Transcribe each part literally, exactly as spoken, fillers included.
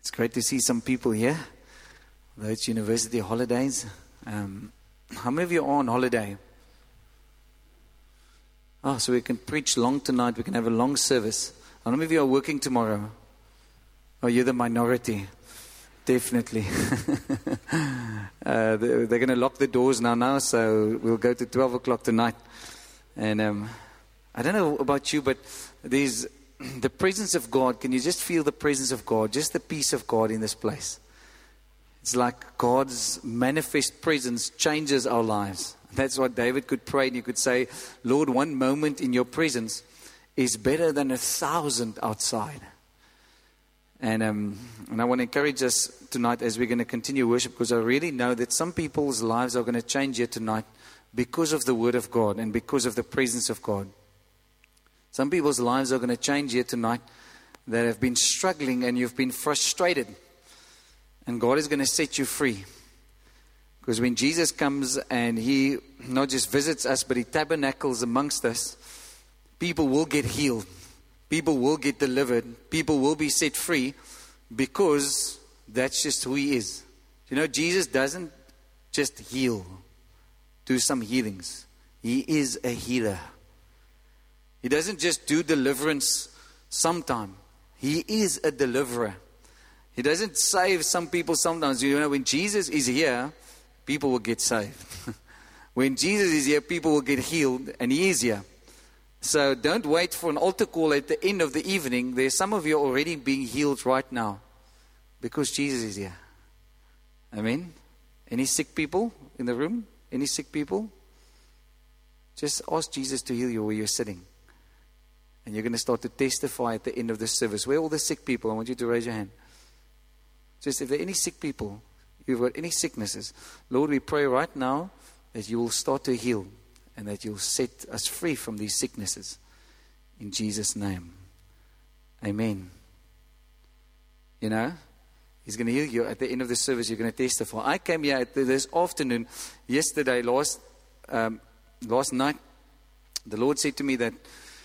It's great to see some people here. Though it's university holidays. Um, how many of you are on holiday? Oh, so we can preach long tonight. We can have a long service. How many of you are working tomorrow? Oh, you're the minority. Definitely. uh, they're they're going to lock the doors now, now, so we'll go to twelve o'clock tonight. And um, I don't know about you, but there's the presence of God. Can you just feel the presence of God? Just the peace of God in this place. It's like God's manifest presence changes our lives. That's what David could pray, and you could say, Lord, one moment in your presence is better than a thousand outside. And um, and I want to encourage us tonight as we're going to continue worship, because I really know that some people's lives are going to change here tonight because of the Word of God and because of the presence of God. Some people's lives are going to change here tonight that have been struggling and you've been frustrated. And God is going to set you free. Because when Jesus comes and He not just visits us, but He tabernacles amongst us, people will get healed. People will get delivered. People will be set free, because that's just who He is. You know, Jesus doesn't just heal, do some healings. He is a healer. He doesn't just do deliverance sometime. He is a deliverer. He doesn't save some people sometimes. You know, when Jesus is here, people will get saved. When Jesus is here, people will get healed, and He is here. So don't wait for an altar call at the end of the evening. There's some of you already being healed right now because Jesus is here. Amen. Any sick people in the room? Any sick people? Just ask Jesus to heal you where you're sitting. And you're going to start to testify at the end of the service. Where are all the sick people? I want you to raise your hand. Just if there are any sick people, you've got any sicknesses, Lord, we pray right now that you will start to heal and that you'll set us free from these sicknesses. In Jesus' name. Amen. You know, He's going to heal you. At the end of the service, you're going to testify. I came here this afternoon, yesterday, last, um, last night. The Lord said to me that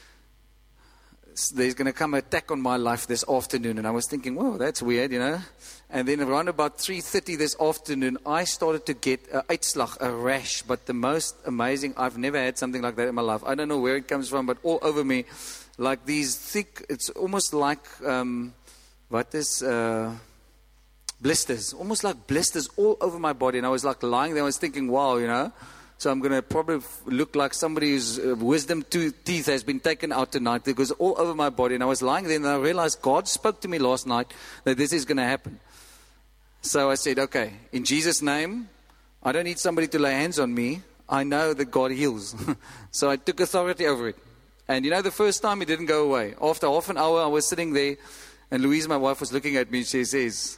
there's going to come an attack on my life this afternoon. And I was thinking, whoa, that's weird, you know. And then around about three thirty this afternoon, I started to get a uitslag, a rash. But the most amazing, I've never had something like that in my life. I don't know where it comes from, but all over me, like these thick, it's almost like, um, what is, uh, blisters. Almost like blisters all over my body. And I was like lying there, I was thinking, wow, you know. So I'm going to probably look like somebody whose uh, wisdom tooth, teeth has been taken out tonight. It goes all over my body. And I was lying there and I realized God spoke to me last night that this is going to happen. So I said, okay, in Jesus' name, I don't need somebody to lay hands on me. I know that God heals. So I took authority over it. And you know, the first time it didn't go away. After half an hour, I was sitting there and Louise, my wife, was looking at me and she says,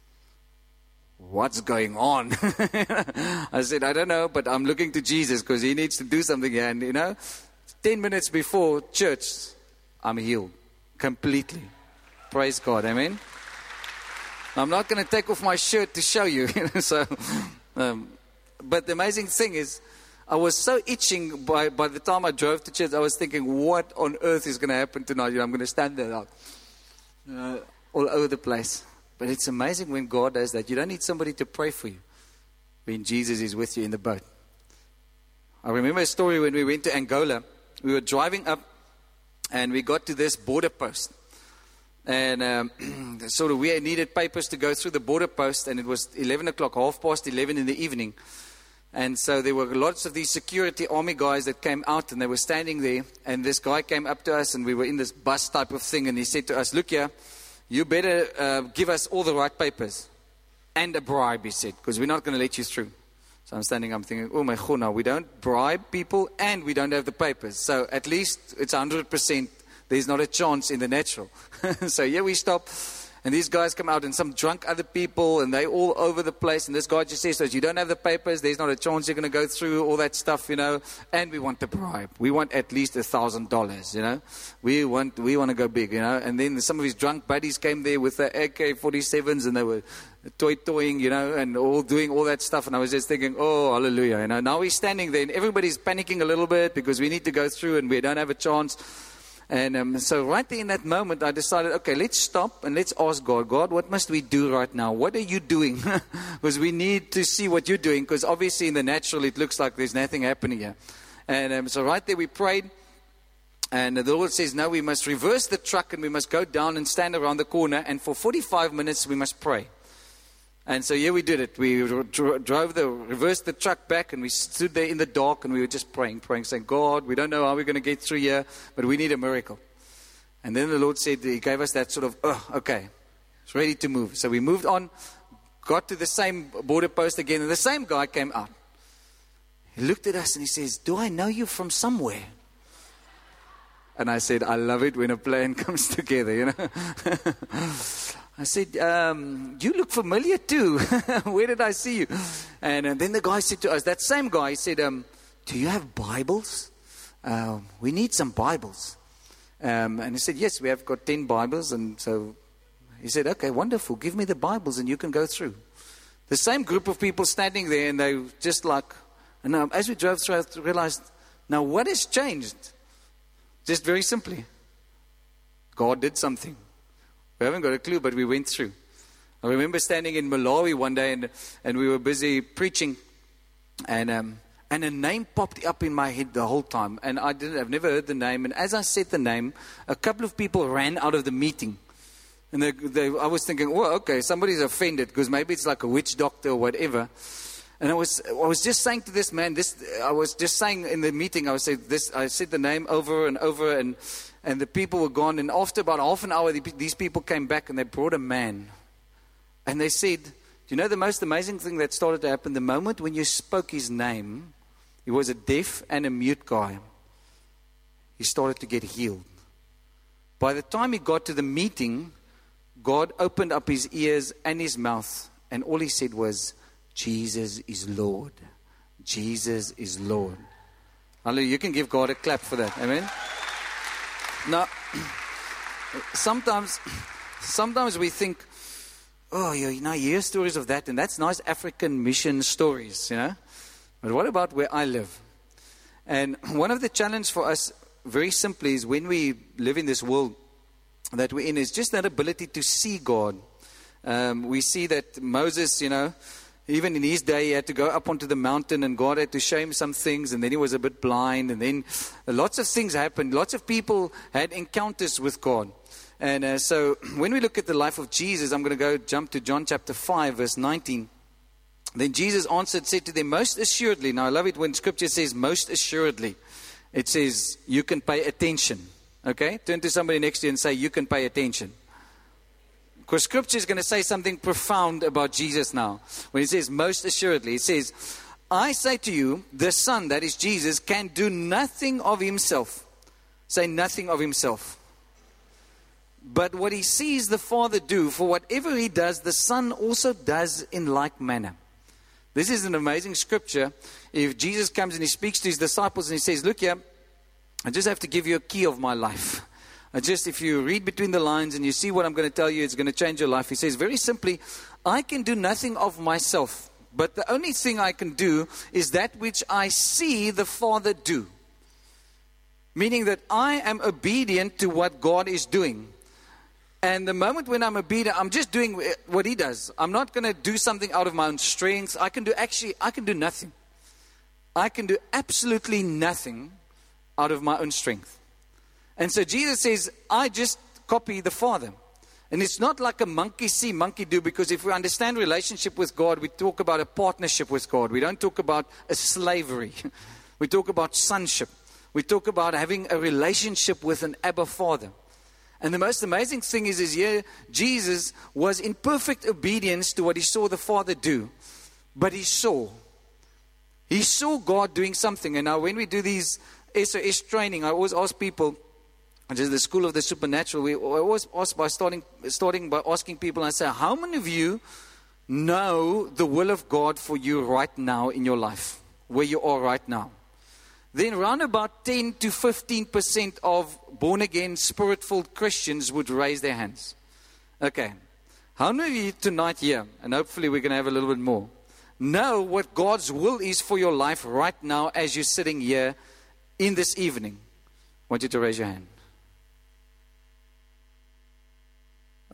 what's going on? I said, I don't know, but I'm looking to Jesus because He needs to do something here. And you know, ten minutes before church, I'm healed completely. Praise God, amen. I'm not going to take off my shirt to show you. so, um, but the amazing thing is, I was so itching by, by the time I drove to church. I was thinking, what on earth is going to happen tonight? You know, I'm going to stand there out, uh, all over the place. But it's amazing when God does that. You don't need somebody to pray for you when Jesus is with you in the boat. I remember a story when we went to Angola. We were driving up and we got to this border post. And um, sort of we needed papers to go through the border post, and it was eleven o'clock, half past eleven in the evening. And so there were lots of these security army guys that came out, and they were standing there. And this guy came up to us, and we were in this bus type of thing, and he said to us, look here, you better uh, give us all the right papers and a bribe, he said, because we're not going to let you through. So I'm standing up thinking, oh my God, no, we don't bribe people and we don't have the papers. So at least it's one hundred percent. There's not a chance in the natural. So yeah, we stop. And these guys come out and some drunk other people and they all over the place. And this guy just says, so you don't have the papers. There's not a chance you're going to go through all that stuff, you know. And we want the bribe. We want at least a thousand dollars, you know. We want we want to go big, you know. And then some of his drunk buddies came there with the A K forty-sevens and they were toy-toying, you know, and all doing all that stuff. And I was just thinking, oh, hallelujah, you know. Now we're standing there and everybody's panicking a little bit because we need to go through and we don't have a chance. And um, so right there in that moment, I decided, okay, let's stop and let's ask God, God, what must we do right now? What are you doing? Because we need to see what you're doing, because obviously in the natural, it looks like there's nothing happening here. And um, so right there we prayed. And the Lord says, no, we must reverse the truck and we must go down and stand around the corner. And for forty-five minutes, we must pray. And so here we did it. We dro- drove the, reversed the truck back, and we stood there in the dark, and we were just praying, praying, saying, God, we don't know how we're going to get through here, but we need a miracle. And then the Lord said, He gave us that sort of, oh, okay, it's ready to move. So we moved on, got to the same border post again, and the same guy came out. He looked at us and he says, do I know you from somewhere? And I said, I love it when a plan comes together, you know. I said, um, you look familiar too. Where did I see you? And uh, then the guy said to us, that same guy, he said, um, do you have Bibles? Uh, we need some Bibles. Um, and he said, yes, we have got ten Bibles. And so he said, okay, wonderful. Give me the Bibles and you can go through. The same group of people standing there, and they just like, and um, as we drove through, I realized, now what has changed? Just very simply, God did something. We haven't got a clue, but we went through. I remember standing in Malawi one day, and and we were busy preaching, and um, and a name popped up in my head the whole time, and I didn't, I've never heard the name. And as I said the name, a couple of people ran out of the meeting, and they, they, I was thinking, well, okay, somebody's offended because maybe it's like a witch doctor or whatever. And I was I was just saying to this man, this I was just saying in the meeting, I was saying this, I said the name over and over, and and the people were gone. And after about half an hour, these people came back and they brought a man. And they said, do you know the most amazing thing that started to happen? The moment when you spoke his name, he was a deaf and a mute guy. He started to get healed. By the time he got to the meeting, God opened up his ears and his mouth, and all he said was, Jesus is Lord. Jesus is Lord. Hallelujah. You can give God a clap for that. Amen. Now, sometimes, sometimes we think, oh, you know, you hear stories of that, and that's nice African mission stories, you know. But what about where I live? And one of the challenges for us, very simply, is when we live in this world that we're in, is just that ability to see God. Um, we see that Moses, you know, even in his day, he had to go up onto the mountain, and God had to show him some things, and then he was a bit blind, and then lots of things happened. Lots of people had encounters with God. And uh, so when we look at the life of Jesus, I'm going to go jump to John chapter five, verse nineteen. Then Jesus answered, said to them, most assuredly. Now I love it when Scripture says most assuredly. It says you can pay attention. Okay? Turn to somebody next to you and say, you can pay attention. Because Scripture is going to say something profound about Jesus now. When it says most assuredly, it says, I say to you, the Son, that is Jesus, can do nothing of himself. Say nothing of himself. But what he sees the Father do, for whatever he does, the Son also does in like manner. This is an amazing Scripture. If Jesus comes and he speaks to his disciples and he says, look here, I just have to give you a key of my life. I just, if you read between the lines and you see what I'm going to tell you, it's going to change your life. He says very simply, I can do nothing of myself, but the only thing I can do is that which I see the Father do. Meaning that I am obedient to what God is doing. And the moment when I'm obedient, I'm just doing what he does. I'm not going to do something out of my own strength. I can do actually, I can do nothing. I can do absolutely nothing out of my own strength. And so Jesus says, I just copy the Father. And it's not like a monkey see, monkey do, because if we understand relationship with God, we talk about a partnership with God. We don't talk about a slavery. We talk about sonship. We talk about having a relationship with an Abba Father. And the most amazing thing is, is here, Jesus was in perfect obedience to what he saw the Father do. But he saw. He saw God doing something. And now when we do these S O S training, I always ask people, which is the School of the Supernatural, we always ask by starting, starting by asking people, I say, how many of you know the will of God for you right now in your life, where you are right now? Then around about ten to fifteen percent of born-again, spirit-filled Christians would raise their hands. Okay, how many of you tonight here, and hopefully we're going to have a little bit more, know what God's will is for your life right now as you're sitting here in this evening? I want you to raise your hand.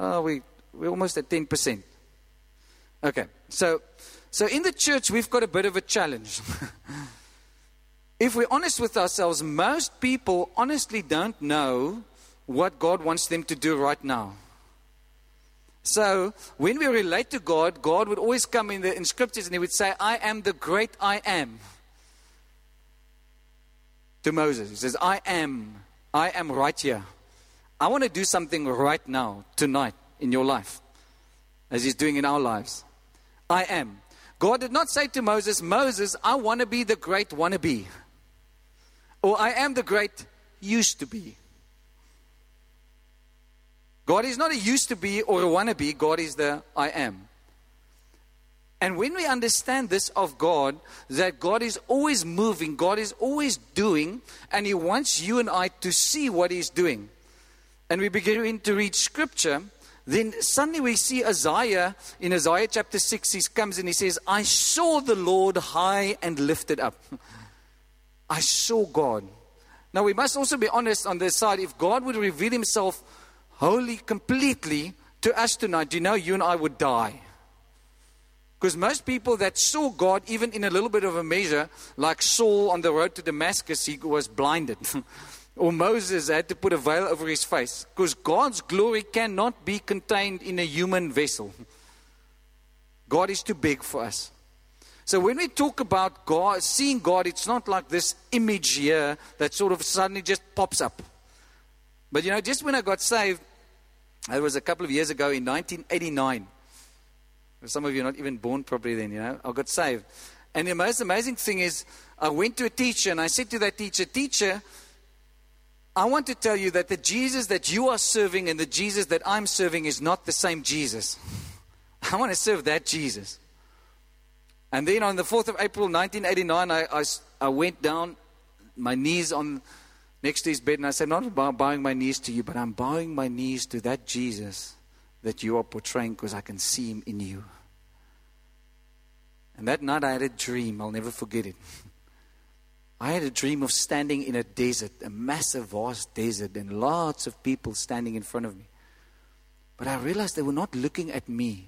Oh, we, we're almost at ten percent. Okay, so, so in the church, we've got a bit of a challenge. If we're honest with ourselves, most people honestly don't know what God wants them to do right now. So, when we relate to God, God would always come in the in scriptures and He would say, I am the great I am. To Moses, He says, I am, I am right here. I want to do something right now, tonight, in your life, as He's doing in our lives. I am. God did not say to Moses, Moses, I want to be the great wannabe. Or I am the great used to be. God is not a used to be or a wannabe. God is the I am. And when we understand this of God, that God is always moving, God is always doing, and He wants you and I to see what He's doing. And we begin to read scripture, then suddenly we see Isaiah, in Isaiah chapter six, he comes and he says, I saw the Lord high and lifted up. I saw God. Now we must also be honest on this side. If God would reveal Himself wholly, completely to us tonight, you know, you and I would die. Because most people that saw God, even in a little bit of a measure, like Saul on the road to Damascus, he was blinded. Or Moses had to put a veil over his face. Because God's glory cannot be contained in a human vessel. God is too big for us. So when we talk about God, seeing God, it's not like this image here that sort of suddenly just pops up. But you know, just when I got saved, it was a couple of years ago in nineteen eighty-nine. Some of you are not even born properly then, you know. I got saved. And the most amazing thing is, I went to a teacher and I said to that teacher, Teacher, I want to tell you that the Jesus that you are serving and the Jesus that I'm serving is not the same Jesus. I want to serve that Jesus. And then on the fourth of April nineteen eighty-nine, I, I, I went down, my knees on next to his bed, and I said, not bowing my knees to you, but I'm bowing my knees to that Jesus that you are portraying because I can see Him in you. And that night I had a dream. I'll never forget it. I had a dream of standing in a desert, a massive, vast desert, and lots of people standing in front of me. But I realized they were not looking at me.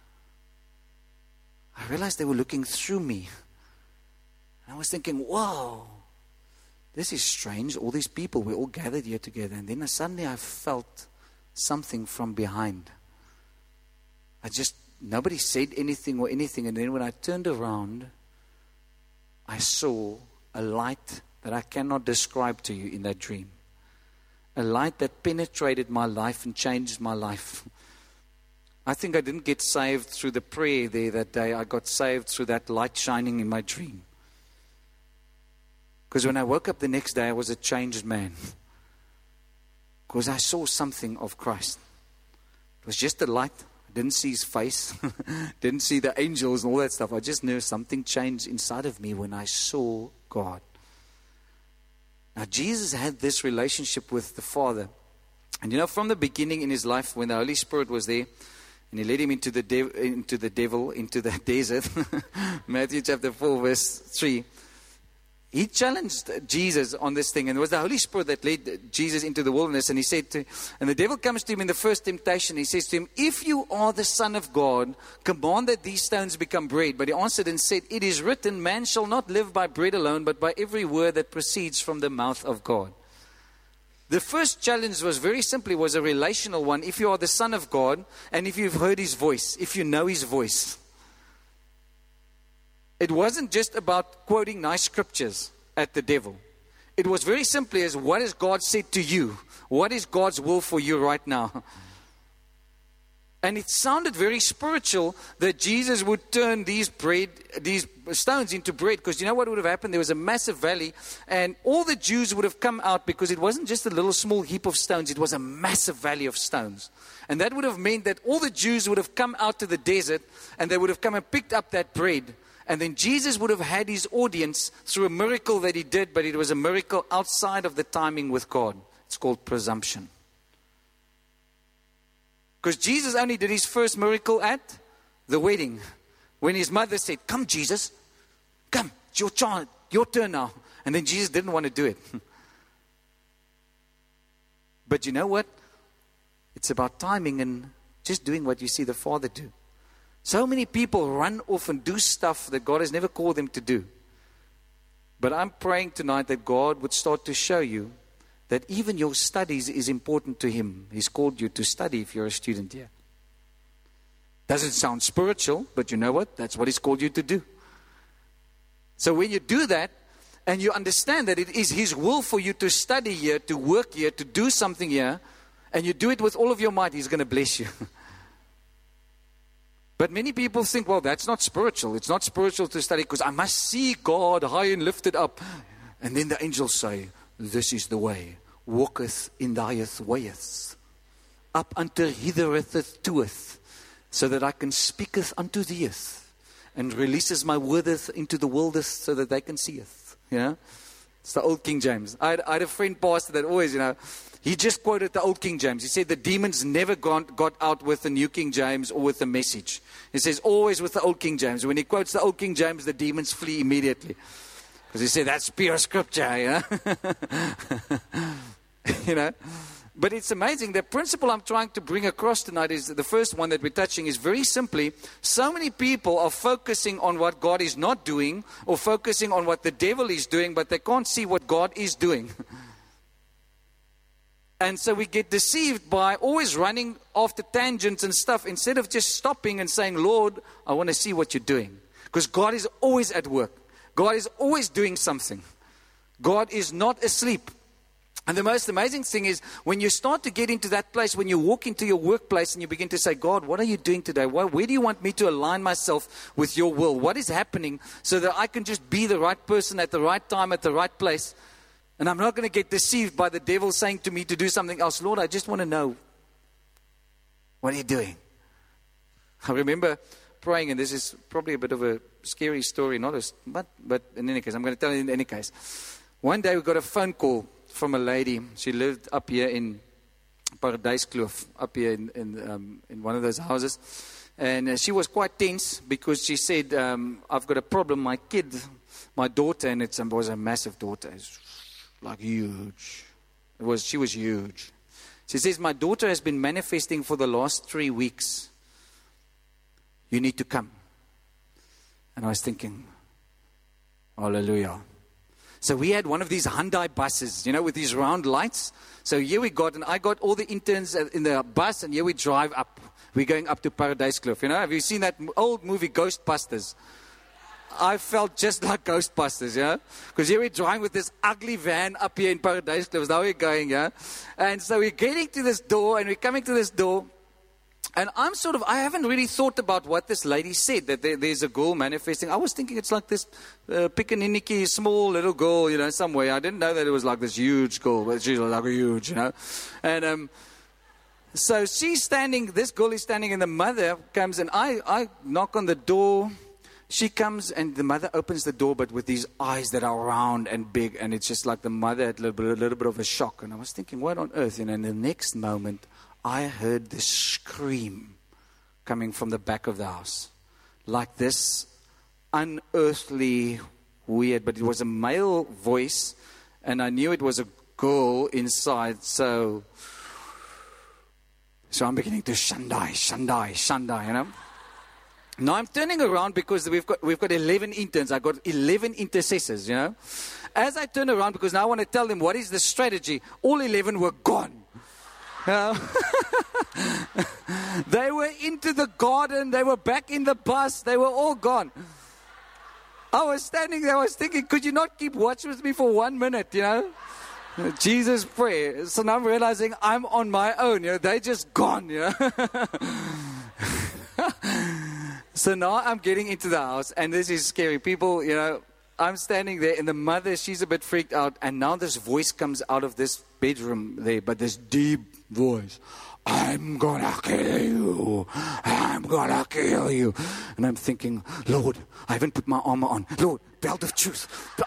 I realized they were looking through me. And I was thinking, whoa, this is strange. All these people, we're all gathered here together. And then suddenly I felt something from behind. I just, nobody said anything or anything. And then when I turned around, I saw a light that I cannot describe to you in that dream. A light that penetrated my life and changed my life. I think I didn't get saved through the prayer there that day. I got saved through that light shining in my dream. Because when I woke up the next day, I was a changed man. Because I saw something of Christ. It was just a light. I didn't see His face. Didn't see the angels and all that stuff. I just knew something changed inside of me when I saw God. Now, Jesus had this relationship with the Father. And you know, from the beginning in His life, when the Holy Spirit was there, and He led Him into the, dev- into the devil, into the desert, Matthew chapter four, verse three, He challenged Jesus on this thing. And it was the Holy Spirit that led Jesus into the wilderness. And He said to, and the devil comes to Him in the first temptation. He says to Him, if you are the Son of God, command that these stones become bread. But He answered and said, it is written, man shall not live by bread alone, but by every word that proceeds from the mouth of God. The first challenge was very simply, was a relational one. If you are the Son of God, and if you've heard His voice, if you know His voice. It wasn't just about quoting nice scriptures at the devil. It was very simply as, what has God said to you? What is God's will for you right now? And it sounded very spiritual that Jesus would turn these bread, these stones into bread. Because you know what would have happened? There was a massive valley, and all the Jews would have come out, because it wasn't just a little small heap of stones. It was a massive valley of stones. And that would have meant that all the Jews would have come out to the desert, and they would have come and picked up that bread. And then Jesus would have had His audience through a miracle that He did, but it was a miracle outside of the timing with God. It's called presumption. Because Jesus only did His first miracle at the wedding. When His mother said, come Jesus, come, it's your child, your turn now. And then Jesus didn't want to do it. But you know what? It's about timing and just doing what you see the Father do. So many people run off and do stuff that God has never called them to do. But I'm praying tonight that God would start to show you that even your studies is important to Him. He's called you to study if you're a student here. Doesn't sound spiritual, but you know what? That's what He's called you to do. So when you do that, and you understand that it is His will for you to study here, to work here, to do something here, and you do it with all of your might, He's going to bless you. But many people think, well, that's not spiritual. It's not spiritual to study because I must see God high and lifted up. And then the angels say, this is the way. Walketh in the highest wayeth. Up unto hithereth toeth. So that I can speaketh unto theeth. And releases my wordeth into the worldeth so that they can seeth. You know? It's the old King James. I had, I had a friend pastor that always, you know, he just quoted the old King James. He said the demons never got, got out with the new King James or with the Message. He says always with the old King James. When he quotes the old King James, the demons flee immediately. Because he said that's pure scripture, you know. You know. But it's amazing. The principle I'm trying to bring across tonight is the first one that we're touching is very simply, so many people are focusing on what God is not doing or focusing on what the devil is doing, but they can't see what God is doing. And so we get deceived by always running after tangents and stuff instead of just stopping and saying, Lord, I want to see what you're doing. Because God is always at work. God is always doing something. God is not asleep. And the most amazing thing is when you start to get into that place, when you walk into your workplace and you begin to say, God, what are you doing today? Where, where do you want me to align myself with your will? What is happening so that I can just be the right person at the right time, at the right place? And I'm not going to get deceived by the devil saying to me to do something else. Lord, I just want to know, what are you doing? I remember praying, and this is probably a bit of a scary story, not a, but, but in any case, I'm going to tell you in any case. One day we got a phone call from a lady. She lived up here in Paradijskloof, up here in, in, um, in one of those houses. And uh, she was quite tense because she said, um, I've got a problem. My kid, my daughter, and it was a massive daughter. It's like huge. It was, she was huge. She says, my daughter has been manifesting for the last three weeks. You need to come. And I was thinking, hallelujah. So we had one of these Hyundai buses, you know, with these round lights. So here we got, and I got all the interns in the bus, and here we drive up. We're going up to Paradijskloof. You know, have you seen that old movie Ghostbusters? I felt just like Ghostbusters, yeah? Because here we're driving with this ugly van up here in Paradijskloof. Now we're going, yeah? And so we're getting to this door, and we're coming to this door. And I'm sort of, I haven't really thought about what this lady said, that there, there's a girl manifesting. I was thinking it's like this uh, pickaninnicky, small little girl, you know, somewhere. I didn't know that it was like this huge girl, but she's like huge, you know. And um, so she's standing, this girl is standing, and the mother comes, and I, I knock on the door. She comes, and the mother opens the door, but with these eyes that are round and big, and it's just like the mother had a little bit, a little bit of a shock. And I was thinking, what on earth? And in the next moment, I heard this scream coming from the back of the house. Like this unearthly, weird, but it was a male voice, and I knew it was a girl inside, so so I'm beginning to shandai, shandai, shandai, you know. Now I'm turning around because we've got we've got eleven interns. I've got eleven intercessors, you know. As I turn around, because now I want to tell them what is the strategy, all eleven were gone. Uh, they were into the garden. They were back in the bus. They were all gone. I was standing there. I was thinking, could you not keep watch with me for one minute, you know? Jesus prayer. So now I'm realizing I'm on my own. You know, they just gone, you know? So now I'm getting into the house, and this is scary. People, you know, I'm standing there, and the mother, she's a bit freaked out, and now this voice comes out of this bedroom there, but this deep voice. I'm gonna kill you. I'm gonna kill you. And I'm thinking, Lord, I haven't put my armor on. Lord, belt of truth.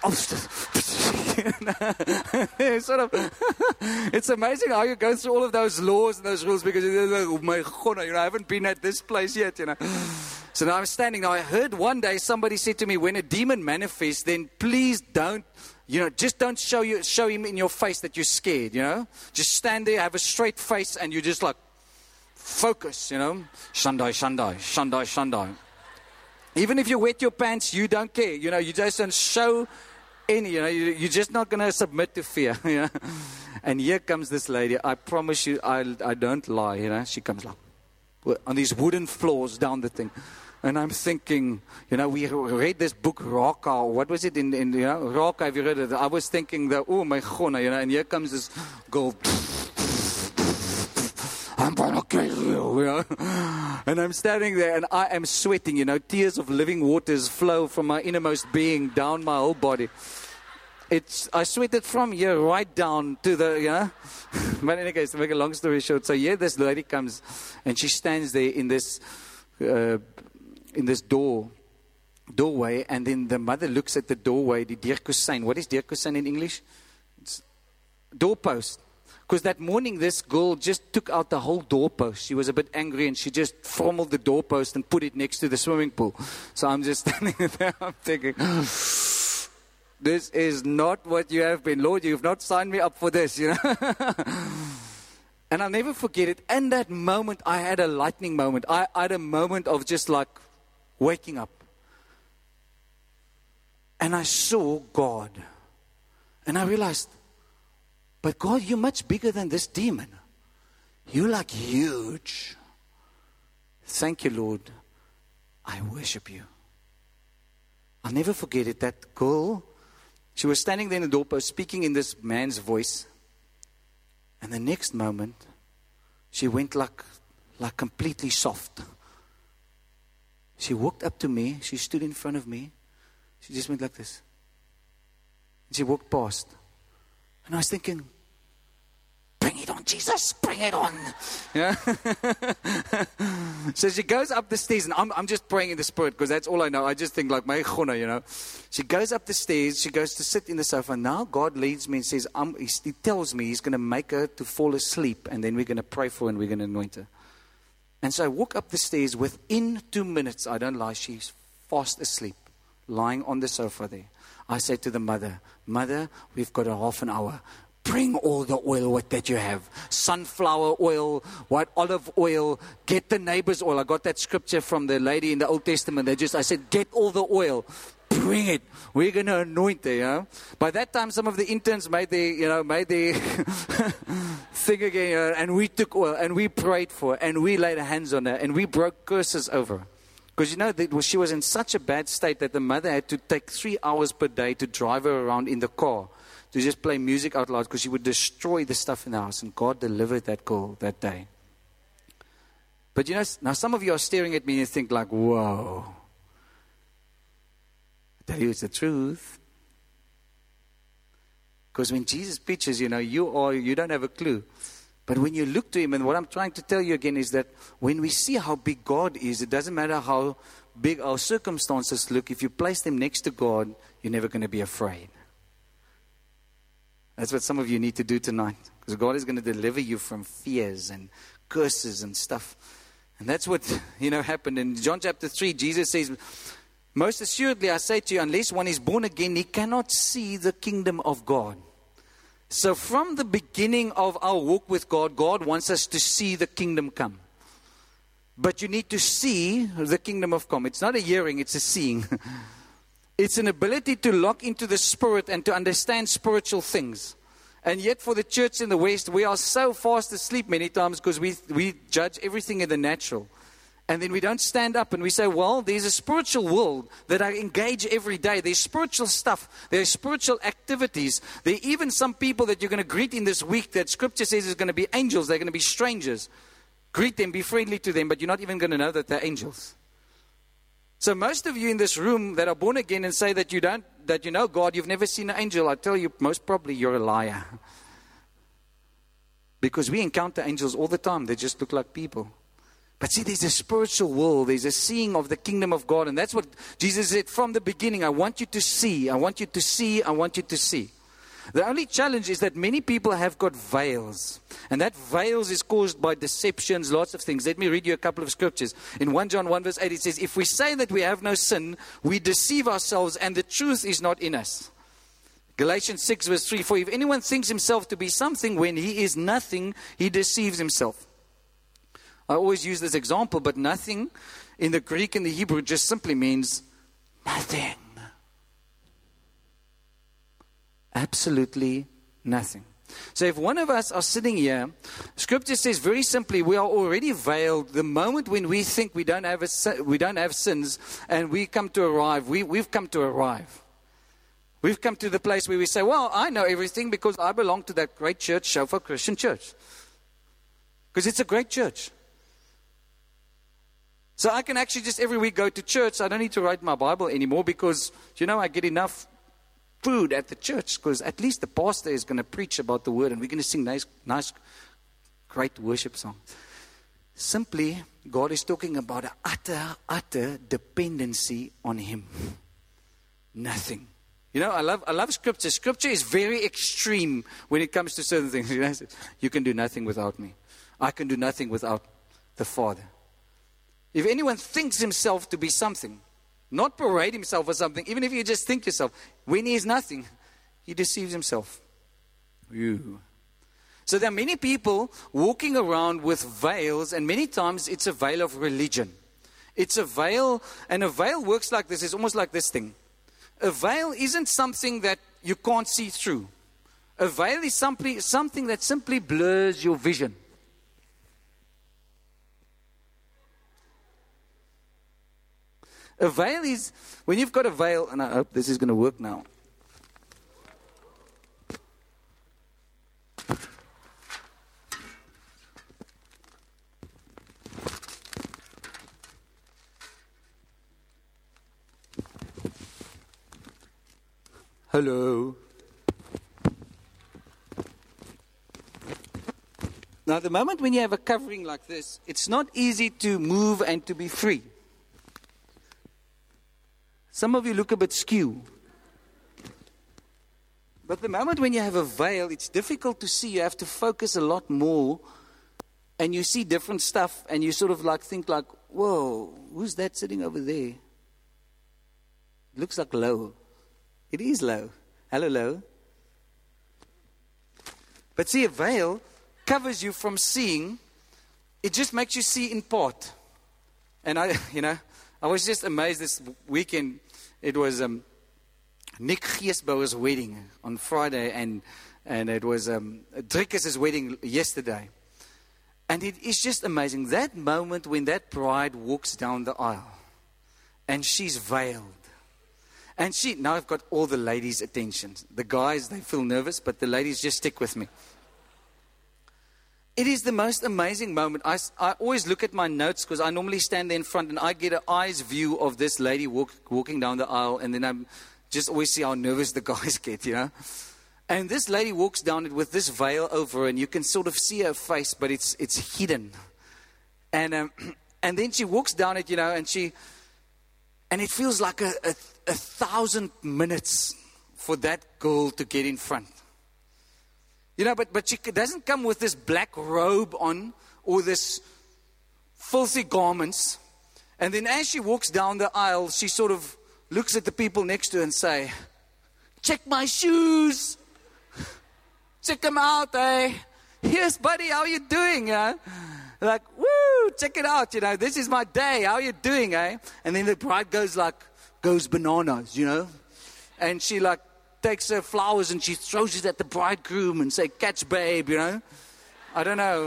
Sort of, it's amazing how you go through all of those laws and those rules because you're like, oh my God, you know, I haven't been at this place yet, you know. So now I'm standing. Now I heard one day somebody said to me, when a demon manifests, then please don't, you know, just don't show you show him in your face that you're scared, you know. Just stand there, have a straight face, and you just like focus, you know. Shandai, Shandai, Shandai, Shandai. Even if you wet your pants, you don't care. You know, you just don't show any, you know, you, you're just not going to submit to fear. You know? And here comes this lady. I promise you, I, I don't lie, you know. She comes like, on these wooden floors down the thing. And I'm thinking, you know, we read this book, Raka. What was it in, in you know, Raka, have you read it? I was thinking that, oh, my gonna, you know, and here comes this girl. I'm going to kill you, you know. And I'm standing there and I am sweating, you know. Tears of living waters flow from my innermost being down my whole body. It's, I sweated from here right down to the, you know. But in any case, to make a long story short, so here this lady comes and she stands there in this, uh, in this door, doorway, and then the mother looks at the doorway, the deurkusyn. What is deurkusyn in English? It's doorpost. Because that morning, this girl just took out the whole doorpost. She was a bit angry, and she just frommeled the doorpost and put it next to the swimming pool. So I'm just standing there, I'm thinking, this is not what you have been. Lord, you've not signed me up for this, you know. And I'll never forget it. In that moment, I had a lightning moment. I, I had a moment of just like waking up. And I saw God. And I realized, but God, you're much bigger than this demon. You're like huge. Thank you, Lord. I worship you. I'll never forget it. That girl, she was standing there in the doorpost speaking in this man's voice. And the next moment, she went like, like completely soft. She walked up to me. She stood in front of me. She just went like this. And she walked past. And I was thinking, bring it on, Jesus, bring it on. Yeah. So she goes up the stairs, and I'm, I'm just praying in the spirit because that's all I know. I just think like, my chona, you know. She goes up the stairs, she goes to sit in the sofa. Now God leads me and says, um, he, he tells me he's going to make her to fall asleep, and then we're going to pray for her and we're going to anoint her. And so I walk up the stairs. Within two minutes, I don't lie, she's fast asleep, lying on the sofa there. I said to the mother, Mother, we've got a half an hour. Bring all the oil what that you have. Sunflower oil, white olive oil, get the neighbor's oil. I got that scripture from the lady in the Old Testament. They just, I said, get all the oil. Bring it. We're going to anoint her, you know. By that time, some of the interns made their, you know, made their thing again, you know, and we took oil and we prayed for her and we laid our hands on her and we broke curses over her. Because, you know, that she was in such a bad state that the mother had to take three hours per day to drive her around in the car to just play music out loud because she would destroy the stuff in the house. And God delivered that girl that day. But, you know, now some of you are staring at me and think like, whoa. I tell you, it's the truth. Because when Jesus preaches, you know, you are, you don't have a clue. But when you look to him, and what I'm trying to tell you again is that when we see how big God is, it doesn't matter how big our circumstances look. If you place them next to God, you're never going to be afraid. That's what some of you need to do tonight. Because God is going to deliver you from fears and curses and stuff. And that's what, you know, happened. In John chapter three, Jesus says, most assuredly I say to you, unless one is born again, he cannot see the kingdom of God. So from the beginning of our walk with God, God wants us to see the kingdom come. But you need to see the kingdom of come. It's not a hearing, it's a seeing. It's an ability to lock into the spirit and to understand spiritual things. And yet for the church in the West, we are so fast asleep many times because we, we judge everything in the natural. And then we don't stand up and we say, well, there's a spiritual world that I engage every day. There's spiritual stuff. There's spiritual activities. There are even some people that you're going to greet in this week that Scripture says is going to be angels. They're going to be strangers. Greet them, be friendly to them, but you're not even going to know that they're angels. So most of you in this room that are born again and say that you don't, that you know God, you've never seen an angel. I tell you, most probably you're a liar. Because we encounter angels all the time. They just look like people. But see, there's a spiritual world. There's a seeing of the kingdom of God. And that's what Jesus said from the beginning. I want you to see. I want you to see. I want you to see. The only challenge is that many people have got veils. And that veils is caused by deceptions, lots of things. Let me read you a couple of scriptures. In First John one verse eight, it says, if we say that we have no sin, we deceive ourselves and the truth is not in us. Galatians six verse three, for if anyone thinks himself to be something when he is nothing, he deceives himself. I always use this example, but nothing in the Greek and the Hebrew just simply means nothing. Absolutely nothing. So if one of us are sitting here, Scripture says very simply, we are already veiled. The moment when we think we don't have a, we don't have sins and we come to arrive, we, we've come to arrive. We've come to the place where we say, well, I know everything because I belong to that great church, Shofar Christian Church. Because it's a great church. So I can actually just every week go to church. I don't need to write my Bible anymore because, you know, I get enough food at the church because at least the pastor is going to preach about the word and we're going to sing nice, nice, great worship songs. Simply, God is talking about an utter, utter dependency on Him. Nothing. You know, I love, I love Scripture. Scripture is very extreme when it comes to certain things. You know, you can do nothing without me. I can do nothing without the Father. If anyone thinks himself to be something, not parade himself as something, even if you just think yourself, when he is nothing, he deceives himself. You. So there are many people walking around with veils, and many times it's a veil of religion. It's a veil, and a veil works like this. It's almost like this thing. A veil isn't something that you can't see through. A veil is simply something that simply blurs your vision. A veil is, when you've got a veil, and I hope this is going to work now. Hello. Now, the moment when you have a covering like this, it's not easy to move and to be free. Some of you look a bit skew. But the moment when you have a veil, it's difficult to see. You have to focus a lot more. And you see different stuff. And you sort of like think like, whoa, who's that sitting over there? It looks like low. It is low. Hello, low. But see, a veil covers you from seeing. It just makes you see in part. And I, you know, I was just amazed this weekend. It was um, Nick Geesbouwer's wedding on Friday, and and it was um, Driekus' wedding yesterday. And it is just amazing. That moment when that bride walks down the aisle, and she's veiled. And she, now I've got all the ladies' attention. The guys, they feel nervous, but the ladies just stick with me. It is the most amazing moment. I, I always look at my notes because I normally stand there in front and I get an eye's view of this lady walk, walking down the aisle, and then I just always see how nervous the guys get, you know. And this lady walks down it with this veil over her, and you can sort of see her face, but it's it's hidden. And um, and then she walks down it, you know, and she and it feels like a, a, a thousand minutes for that girl to get in front. You know, but, but she doesn't come with this black robe on or this filthy garments. And then as she walks down the aisle, she sort of looks at the people next to her and say, check my shoes. Check them out, eh? Yes, buddy, how you doing, eh? Like, woo, check it out, you know, this is my day. How you doing, eh? And then the bride goes like, goes bananas, you know. And she like, takes her flowers and she throws it at the bridegroom and say, catch babe, you know. I don't know.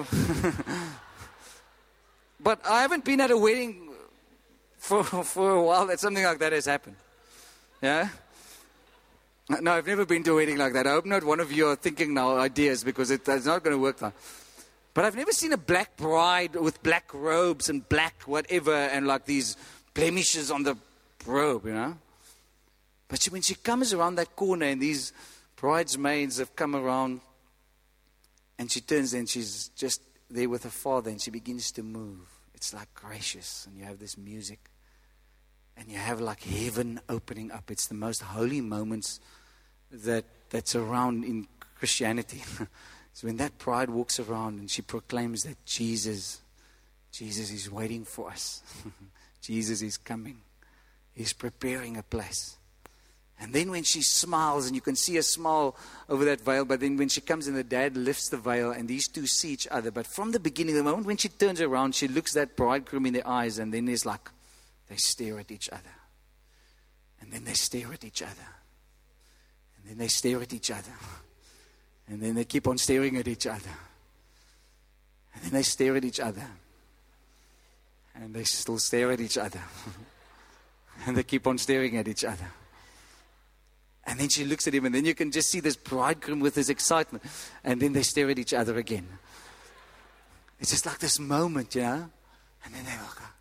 But I haven't been at a wedding for for a while that something like that has happened. Yeah? No, I've never been to a wedding like that. I hope not one of you are thinking now ideas because it, it's not going to work now. But I've never seen a black bride with black robes and black whatever and like these blemishes on the robe, you know. But she, when she comes around that corner and these bridesmaids have come around and she turns and she's just there with her father and she begins to move. It's like gracious, and you have this music and you have like heaven opening up. It's the most holy moments that that's around in Christianity. It's when that bride walks around and she proclaims that Jesus, Jesus is waiting for us. Jesus is coming. He's preparing a place. And then when she smiles, and you can see a smile over that veil, but then when she comes in, the dad lifts the veil, and these two see each other. But from the beginning, the moment when she turns around, she looks that bridegroom in the eyes, and then there's like, they stare at each other. And then they stare at each other. And then they stare at each other. And then they keep on staring at each other. And then they stare at each other. And they still stare at each other. And they keep on staring at each other. And then she looks at him, and then you can just see this bridegroom with his excitement. And then they stare at each other again. It's just like this moment, you know? And then they walk out.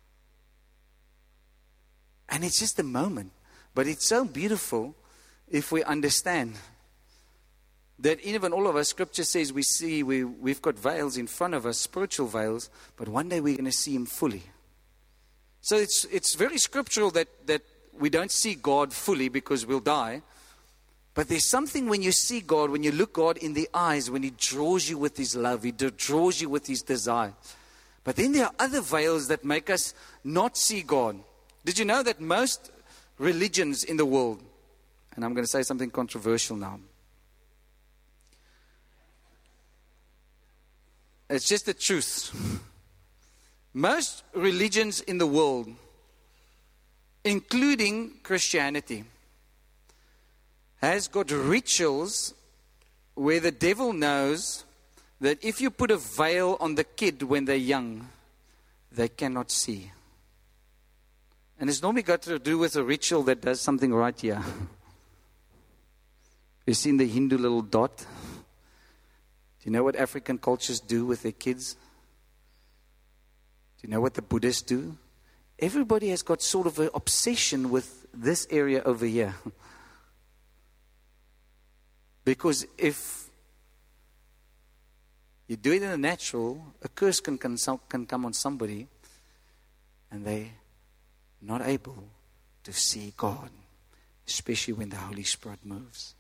And it's just a moment. But it's so beautiful if we understand that even all of us, Scripture says we see, we, we've got veils in front of us, spiritual veils, but one day we're going to see Him fully. So it's it's very scriptural that, that we don't see God fully because we'll die. But there's something when you see God, when you look God in the eyes, when He draws you with His love, He draws you with His desire. But then there are other veils that make us not see God. Did you know that most religions in the world, and I'm going to say something controversial now, it's just the truth. Most religions in the world, including Christianity, has got rituals where the devil knows that if you put a veil on the kid when they're young, they cannot see. And it's normally got to do with a ritual that does something right here. You've seen the Hindu little dot? Do you know what African cultures do with their kids? Do you know what the Buddhists do? Everybody has got sort of an obsession with this area over here. Because if you do it in the natural, a curse can, can, can come on somebody and they're not able to see God, especially when the Holy Spirit moves.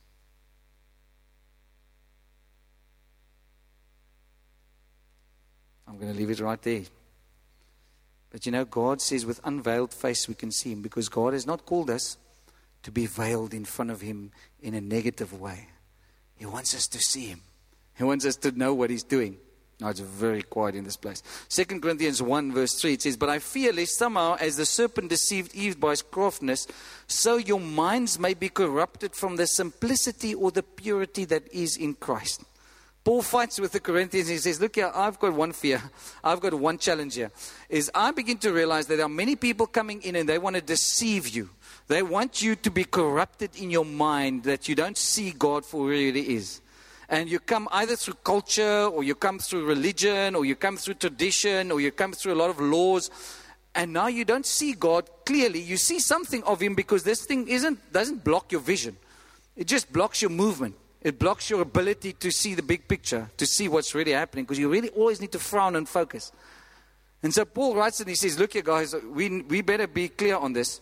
I'm going to leave it right there. But you know, God says with unveiled face we can see Him, because God has not called us to be veiled in front of Him in a negative way. He wants us to see Him. He wants us to know what He's doing. Now it's very quiet in this place. Second Corinthians one verse three, it says, "But I fear lest somehow as the serpent deceived Eve by his craftiness, so your minds may be corrupted from the simplicity or the purity that is in Christ." Paul fights with the Corinthians. He says, look here, I've got one fear. I've got one challenge here. Is I begin to realize that there are many people coming in and they want to deceive you. They want you to be corrupted in your mind, that you don't see God for who He really is. And you come either through culture, or you come through religion, or you come through tradition, or you come through a lot of laws. And now you don't see God clearly. You see something of Him because this thing isn't doesn't block your vision. It just blocks your movement. It blocks your ability to see the big picture, to see what's really happening, because you really always need to frown and focus. And so Paul writes and he says, look here guys, we, we better be clear on this,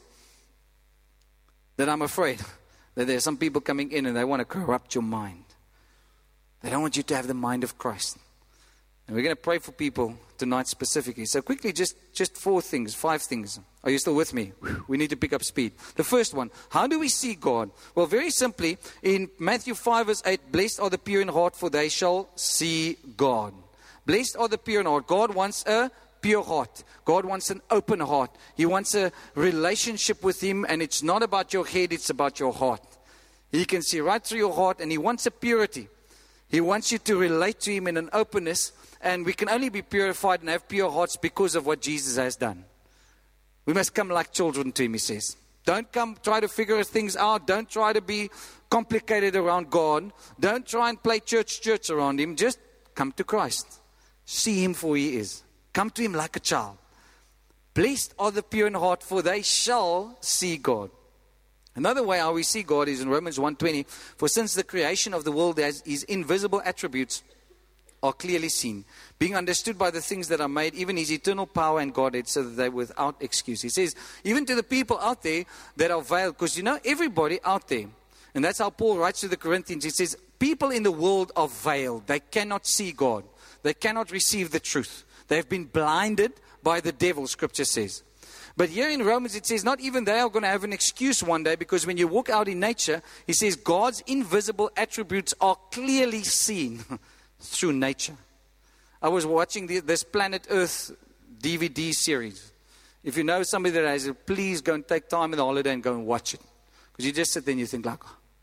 that I'm afraid that there are some people coming in and they want to corrupt your mind. They don't want you to have the mind of Christ. And we're going to pray for people tonight specifically. So quickly, just, just four things, five things. Are you still with me? We need to pick up speed. The first one, how do we see God? Well, very simply, in Matthew five verse eight, blessed are the pure in heart, for they shall see God. Blessed are the pure in heart. God wants a pure heart. God wants an open heart. He wants a relationship with Him, and it's not about your head, it's about your heart. He can see right through your heart, and He wants a purity. He wants you to relate to Him in an openness, and we can only be purified and have pure hearts because of what Jesus has done. We must come like children to Him, He says. Don't come try to figure things out. Don't try to be complicated around God. Don't try and play church church around Him. Just come to Christ. See Him for who He is. Come to Him like a child. Blessed are the pure in heart, for they shall see God. Another way how we see God is in Romans one twenty. For since the creation of the world, His invisible attributes are clearly seen, being understood by the things that are made, even His eternal power and Godhead, so that they're without excuse. He says, even to the people out there that are veiled, because you know, everybody out there, and that's how Paul writes to the Corinthians, he says, people in the world are veiled. They cannot see God. They cannot receive the truth. They have been blinded by the devil, Scripture says. But here in Romans it says not even they are going to have an excuse one day, because when you walk out in nature, he says God's invisible attributes are clearly seen through nature. I was watching the, this Planet Earth D V D series. If you know somebody that has it, please go and take time in the holiday and go and watch it. Because you just sit there and you think like,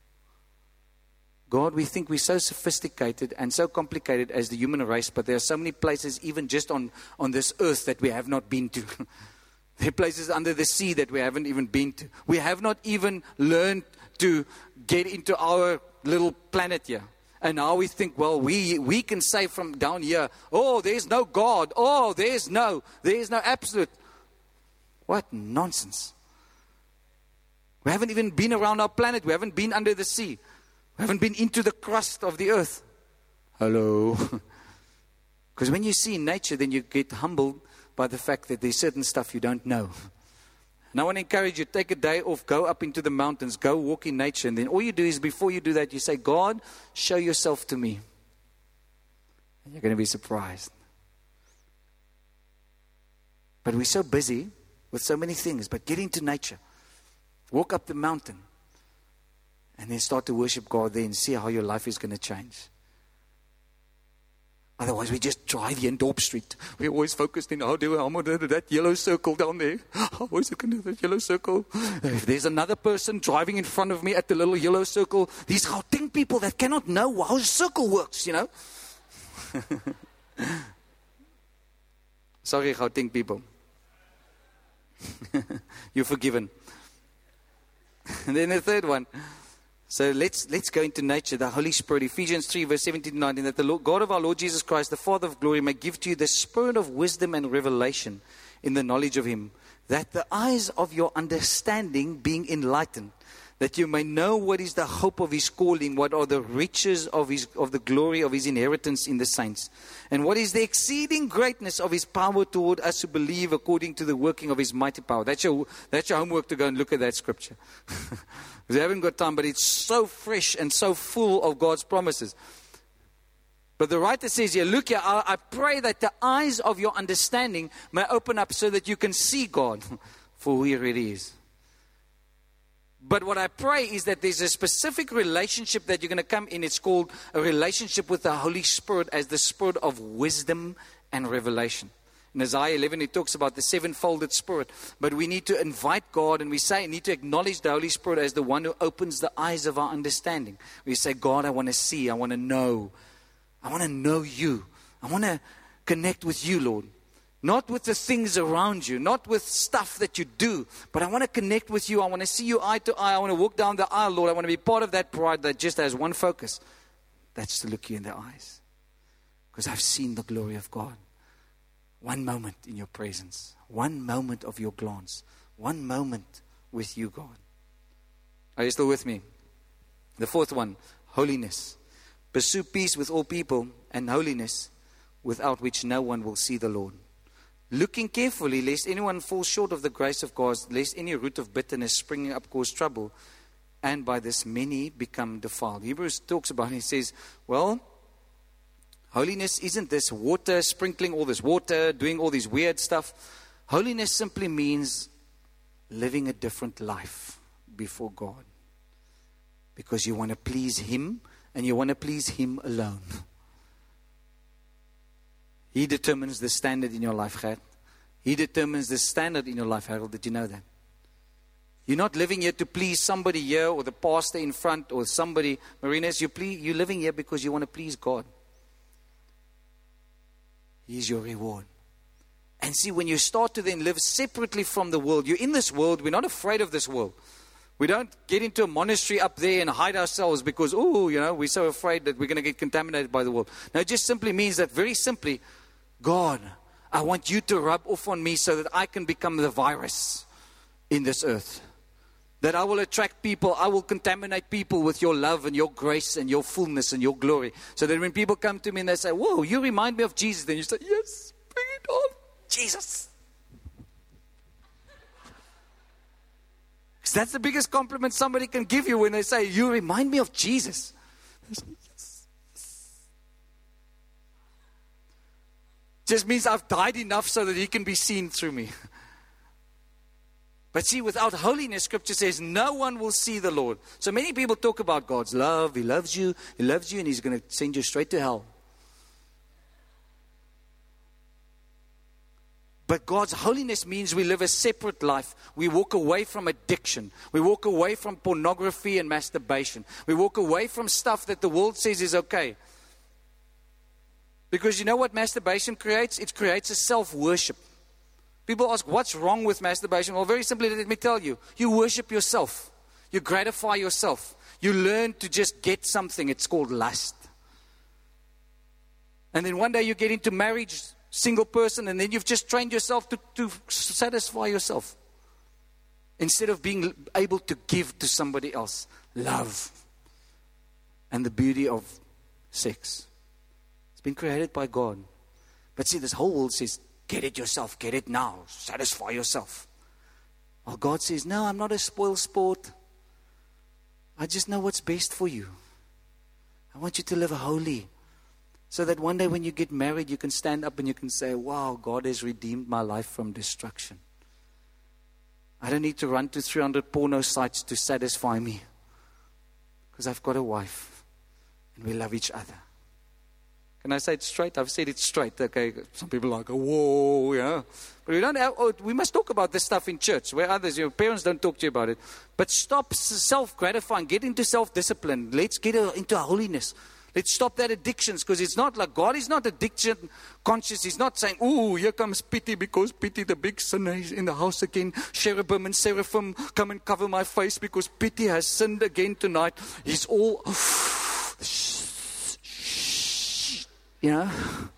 God, we think we're so sophisticated and so complicated as the human race, but there are so many places even just on, on this earth that we have not been to. There are places under the sea that we haven't even been to. We have not even learned to get into our little planet here. And now we think, well, we we can say from down here, oh, there's no God. Oh, there's no, there's no absolute. What nonsense. We haven't even been around our planet. We haven't been under the sea. We haven't been into the crust of the earth. Hello. Because when you see nature, then you get humbled by the fact that there's certain stuff you don't know. And I want to encourage you, take a day off, go up into the mountains, go walk in nature. And then all you do is, before you do that, you say, God, show yourself to me. And you're going to be surprised. But we're so busy with so many things. But get into nature. Walk up the mountain. And then start to worship God there and see how your life is going to change. Otherwise, we just drive here in Dorp Street. We're always focused in, how do I, I'm going to do that yellow circle down there. How is it going to do that yellow circle? If there's another person driving in front of me at the little yellow circle, these Gauteng people that cannot know how a circle works, you know. Sorry, Gauteng people. You're forgiven. And then the third one. So let's let's go into nature, the Holy Spirit. Ephesians three, verse seventeen to nineteen. That the Lord, God of our Lord Jesus Christ, the Father of glory, may give to you the spirit of wisdom and revelation in the knowledge of Him, that the eyes of your understanding being enlightened, that you may know what is the hope of His calling, what are the riches of His of the glory of His inheritance in the saints, and what is the exceeding greatness of His power toward us who believe, according to the working of His mighty power. That's your that's your homework, to go and look at that scripture. We haven't got time, but it's so fresh and so full of God's promises. But the writer says here, look here, I, I pray that the eyes of your understanding may open up so that you can see God for who He really is. But what I pray is that there's a specific relationship that you're going to come in. It's called a relationship with the Holy Spirit as the spirit of wisdom and revelation. In Isaiah eleven, it talks about the seven-folded Spirit. But we need to invite God, and we say, need to acknowledge the Holy Spirit as the one who opens the eyes of our understanding. We say, God, I want to see, I want to know. I want to know You. I want to connect with You, Lord. Not with the things around You, not with stuff that You do, but I want to connect with You. I want to see You eye to eye. I want to walk down the aisle, Lord. I want to be part of that bride that just has one focus. That's to look You in the eyes. Because I've seen the glory of God. One moment in Your presence. One moment of Your glance. One moment with You, God. Are you still with me? The fourth one, holiness. Pursue peace with all people and holiness, without which no one will see the Lord. Looking carefully, lest anyone fall short of the grace of God, lest any root of bitterness springing up cause trouble, and by this many become defiled. Hebrews talks about it. He says, well, holiness isn't this water, sprinkling all this water, doing all this weird stuff. Holiness simply means living a different life before God. Because you want to please Him, and you want to please Him alone. He determines the standard in your life, Gert. He determines the standard in your life, Harold. Did you know that? You're not living here to please somebody here, or the pastor in front, or somebody. Marinas, you please, you're living here because you want to please God. He's your reward. And see, when you start to then live separately from the world, you're in this world, we're not afraid of this world. We don't get into a monastery up there and hide ourselves because, oh, you know, we're so afraid that we're going to get contaminated by the world. No, it just simply means that, very simply, God, I want You to rub off on me so that I can become the virus in this earth. That I will attract people, I will contaminate people with Your love and Your grace and Your fullness and Your glory. So that when people come to me and they say, whoa, you remind me of Jesus, then you say, yes, bring it on, Jesus. Because that's the biggest compliment somebody can give you when they say, you remind me of Jesus. Say, yes, yes. Just means I've died enough so that He can be seen through me. But see, without holiness, Scripture says, no one will see the Lord. So many people talk about God's love. He loves you. He loves you, and He's going to send you straight to hell. But God's holiness means we live a separate life. We walk away from addiction. We walk away from pornography and masturbation. We walk away from stuff that the world says is okay. Because you know what masturbation creates? It creates a self-worship. People ask, what's wrong with masturbation? Well, very simply, let me tell you. You worship yourself. You gratify yourself. You learn to just get something. It's called lust. And then one day you get into marriage, single person, and then you've just trained yourself to, to satisfy yourself. Instead of being able to give to somebody else. Love. And the beauty of sex. It's been created by God. But see, this whole world says, get it yourself, get it now, satisfy yourself. Well, God says, no, I'm not a spoil sport. I just know what's best for you. I want you to live holy. So that one day when you get married, you can stand up and you can say, wow, God has redeemed my life from destruction. I don't need to run to three hundred porno sites to satisfy me. Because I've got a wife. And we love each other. Can I say it straight? I've said it straight. Okay, some people are like, whoa, yeah. But we don't have, oh, we must talk about this stuff in church, where others, your parents don't talk to you about it. But stop self-gratifying. Get into self-discipline. Let's get into holiness. Let's stop that addictions, because it's not like, God is not addiction conscious. He's not saying, ooh, here comes pity, because pity, the big sinner, is in the house again. Cherubim and seraphim come and cover my face because pity has sinned again tonight. He's all... You know?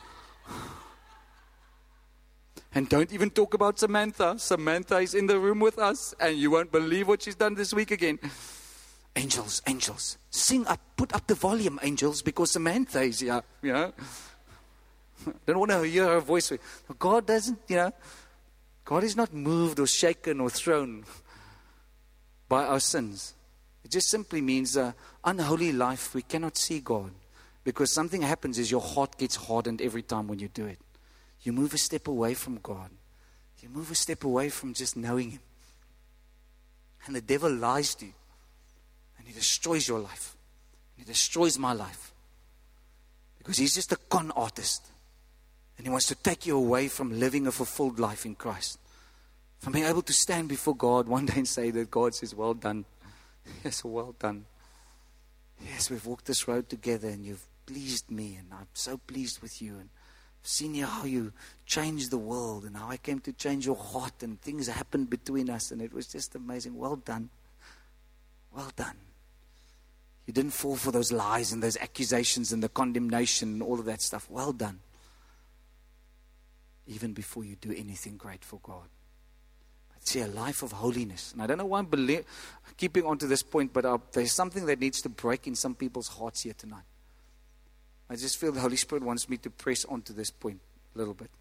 And don't even talk about Samantha. Samantha is in the room with us, and you won't believe what she's done this week again. Angels, angels, sing up, put up the volume, angels, because Samantha is here, you know. Don't want to hear her voice. God doesn't, you know, God is not moved or shaken or thrown by our sins. It just simply means an unholy life. We cannot see God. Because something happens is your heart gets hardened every time when you do it. You move a step away from God. You move a step away from just knowing Him. And the devil lies to you. And he destroys your life. And he destroys my life. Because he's just a con artist. And he wants to take you away from living a fulfilled life in Christ. From being able to stand before God one day and say that God says, well done. Yes, well done. Yes, we've walked this road together and you've pleased me, and I'm so pleased with you, and I've seen you how you changed the world and how I came to change your heart, and things happened between us, and it was just amazing. Well done. Well done. You didn't fall for those lies and those accusations and the condemnation and all of that stuff. Well done. Even before you do anything great for God. But see, a life of holiness. And I don't know why I'm belie- keeping on to this point, but uh, there's something that needs to break in some people's hearts here tonight. I just feel the Holy Spirit wants me to press on to this point a little bit.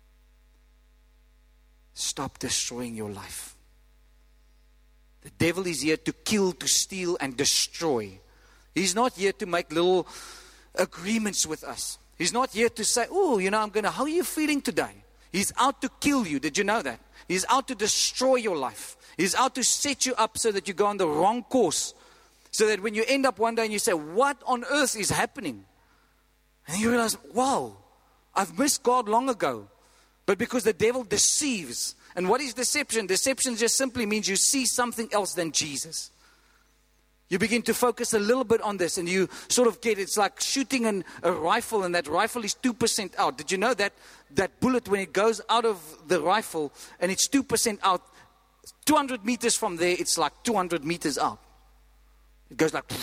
Stop destroying your life. The devil is here to kill, to steal, and destroy. He's not here to make little agreements with us. He's not here to say, oh, you know, I'm going to, how are you feeling today? He's out to kill you. Did you know that? He's out to destroy your life. He's out to set you up so that you go on the wrong course. So that when you end up one day and you say, what on earth is happening? And you realize, wow, I've missed God long ago. But because the devil deceives. And what is deception? Deception just simply means you see something else than Jesus. You begin to focus a little bit on this, and you sort of get, it's like shooting an, a rifle, and that rifle is two percent out. Did you know that that bullet, when it goes out of the rifle and it's two percent out, two hundred meters from there, it's like two hundred meters out. It goes like...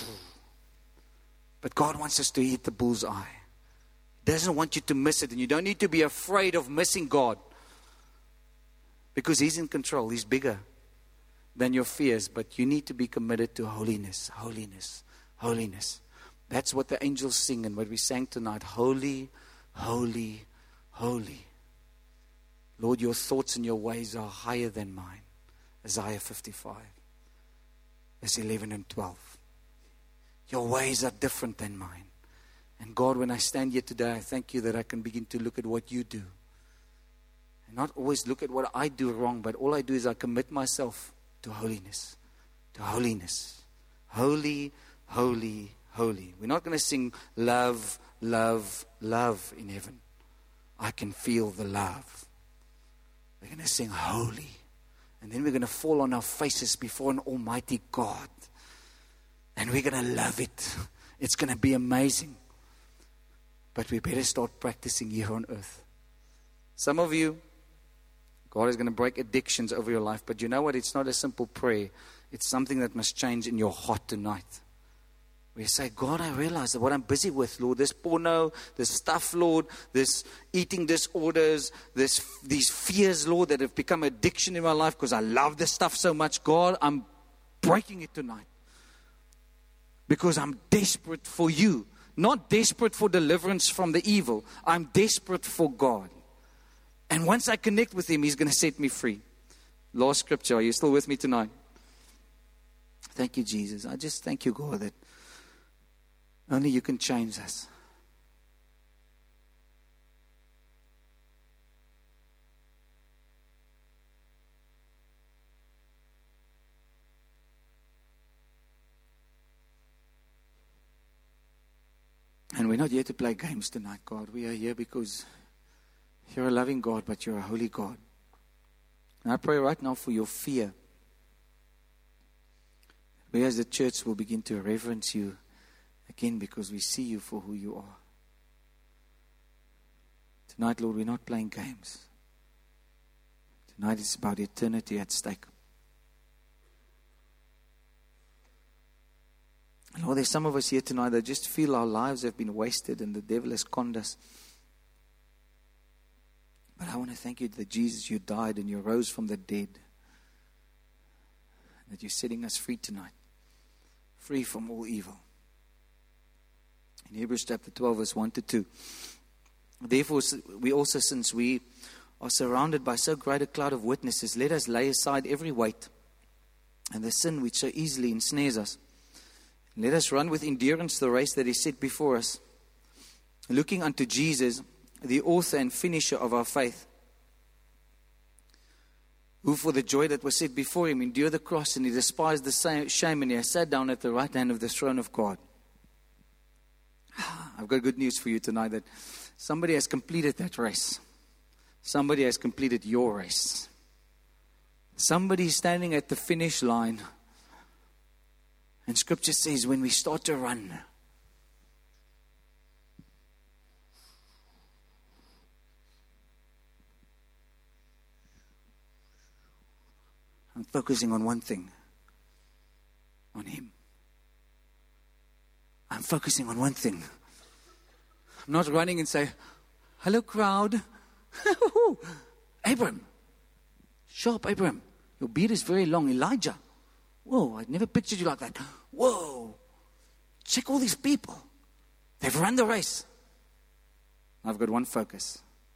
But God wants us to hit the bullseye. He doesn't want you to miss it. And you don't need to be afraid of missing God. Because He's in control. He's bigger than your fears. But you need to be committed to holiness, holiness, holiness. That's what the angels sing and what we sang tonight. Holy, holy, holy. Lord, your thoughts and your ways are higher than mine. Isaiah fifty-five, verse eleven and twelve. Your ways are different than mine. And God, when I stand here today, I thank you that I can begin to look at what you do. And not always look at what I do wrong, but all I do is I commit myself to holiness. To holiness. Holy, holy, holy. We're not going to sing love, love, love in heaven. I can feel the love. We're going to sing holy. And then we're going to fall on our faces before an almighty God. And we're going to love it. It's going to be amazing. But we better start practicing here on earth. Some of you, God is going to break addictions over your life. But you know what? It's not a simple prayer. It's something that must change in your heart tonight. We say, God, I realize that what I'm busy with, Lord, this porno, this stuff, Lord, this eating disorders, this these fears, Lord, that have become addiction in my life because I love this stuff so much. God, I'm breaking it tonight. Because I'm desperate for you. Not desperate for deliverance from the evil. I'm desperate for God. And once I connect with Him, He's going to set me free. Last scripture. Are you still with me tonight? Thank you, Jesus. I just thank you, God, that only you can change us. And we're not here to play games tonight, God. We are here because you're a loving God, but you're a holy God. And I pray right now for your fear. We as the church will begin to reverence you again because we see you for who you are. Tonight, Lord, we're not playing games. Tonight it's about eternity at stake. Lord, there's some of us here tonight that just feel our lives have been wasted and the devil has conned us. But I want to thank you that Jesus, you died and you rose from the dead. That you're setting us free tonight. Free from all evil. In Hebrews chapter twelve, verse one to two. Therefore, we also, since we are surrounded by so great a cloud of witnesses, let us lay aside every weight and the sin which so easily ensnares us. Let us run with endurance the race that is set before us, looking unto Jesus, the author and finisher of our faith, who for the joy that was set before him endured the cross, and he despised the shame, and he has sat down at the right hand of the throne of God. I've got good news for you tonight, that somebody has completed that race. Somebody has completed your race. Somebody is standing at the finish line. And Scripture says when we start to run, I'm focusing on one thing, on Him. I'm focusing on one thing. I'm not running and say, hello crowd. Abram. Sharp, Abram. Your beard is very long. Elijah. Whoa, I'd never pictured you like that. Whoa. Check all these people. They've run the race. I've got one focus.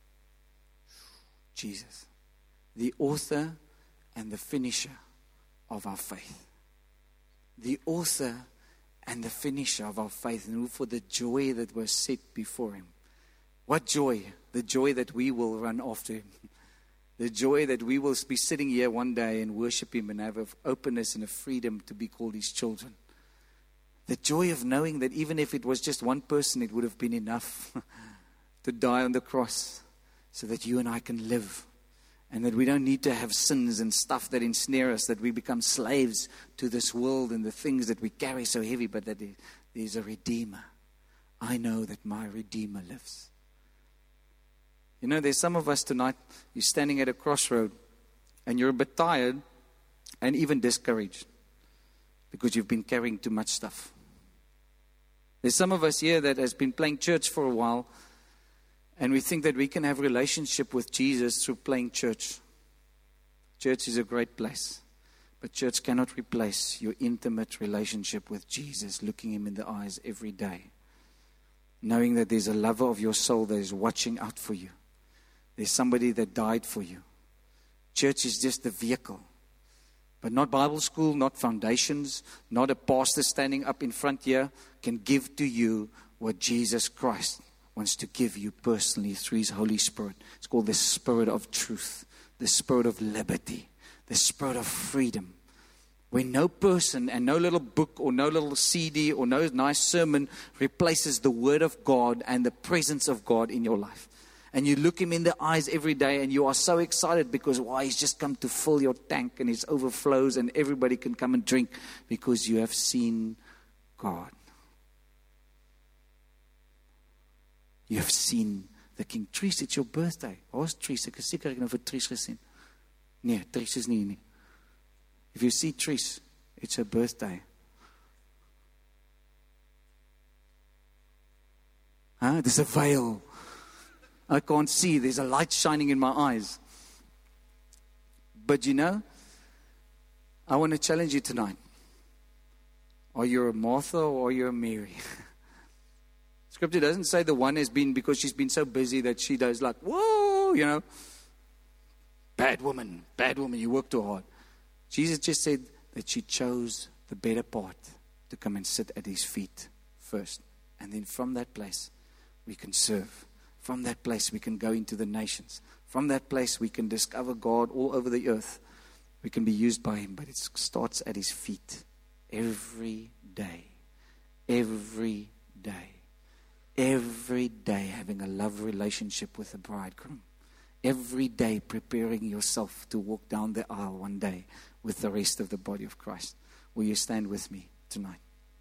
Jesus. The author and the finisher of our faith. The author and the finisher of our faith. And who for the joy that was set before Him. What joy? The joy that we will run after Him. The joy that we will be sitting here one day and worship Him and have an openness and a freedom to be called His children. The joy of knowing that even if it was just one person, it would have been enough to die on the cross so that you and I can live. And that we don't need to have sins and stuff that ensnare us, that we become slaves to this world and the things that we carry so heavy, but that there's a Redeemer. I know that my Redeemer lives. You know, there's some of us tonight, you're standing at a crossroad and you're a bit tired and even discouraged because you've been carrying too much stuff. There's some of us here that has been playing church for a while and we think that we can have a relationship with Jesus through playing church. Church is a great place, but church cannot replace your intimate relationship with Jesus, looking Him in the eyes every day, knowing that there's a lover of your soul that is watching out for you. There's somebody that died for you. Church is just the vehicle. But not Bible school, not foundations, not a pastor standing up in front here can give to you what Jesus Christ wants to give you personally through His Holy Spirit. It's called the Spirit of truth, the Spirit of liberty, the Spirit of freedom. When no person and no little book or no little C D or no nice sermon replaces the Word of God and the presence of God in your life. And you look Him in the eyes every day and you are so excited because why? He's just come to fill your tank and it overflows and everybody can come and drink because you have seen God. You have seen the King. Tries, it's your birthday. Waar's Tries? Ek is seker ek nou vir Tries gesien. Nee, Tries is nie nie. If you see Tries, it's her birthday. Huh? There's a veil. I can't see. There's a light shining in my eyes. But you know, I want to challenge you tonight. Are you a Martha or are you a Mary? Scripture doesn't say the one has been because she's been so busy that she does like, whoa, you know, bad woman, bad woman, you work too hard. Jesus just said that she chose the better part to come and sit at His feet first. And then from that place, we can serve. From that place, we can go into the nations. From that place, we can discover God all over the earth. We can be used by Him, but it starts at His feet every day. Every day. Every day having a love relationship with the bridegroom. Every day preparing yourself to walk down the aisle one day with the rest of the body of Christ. Will you stand with me tonight?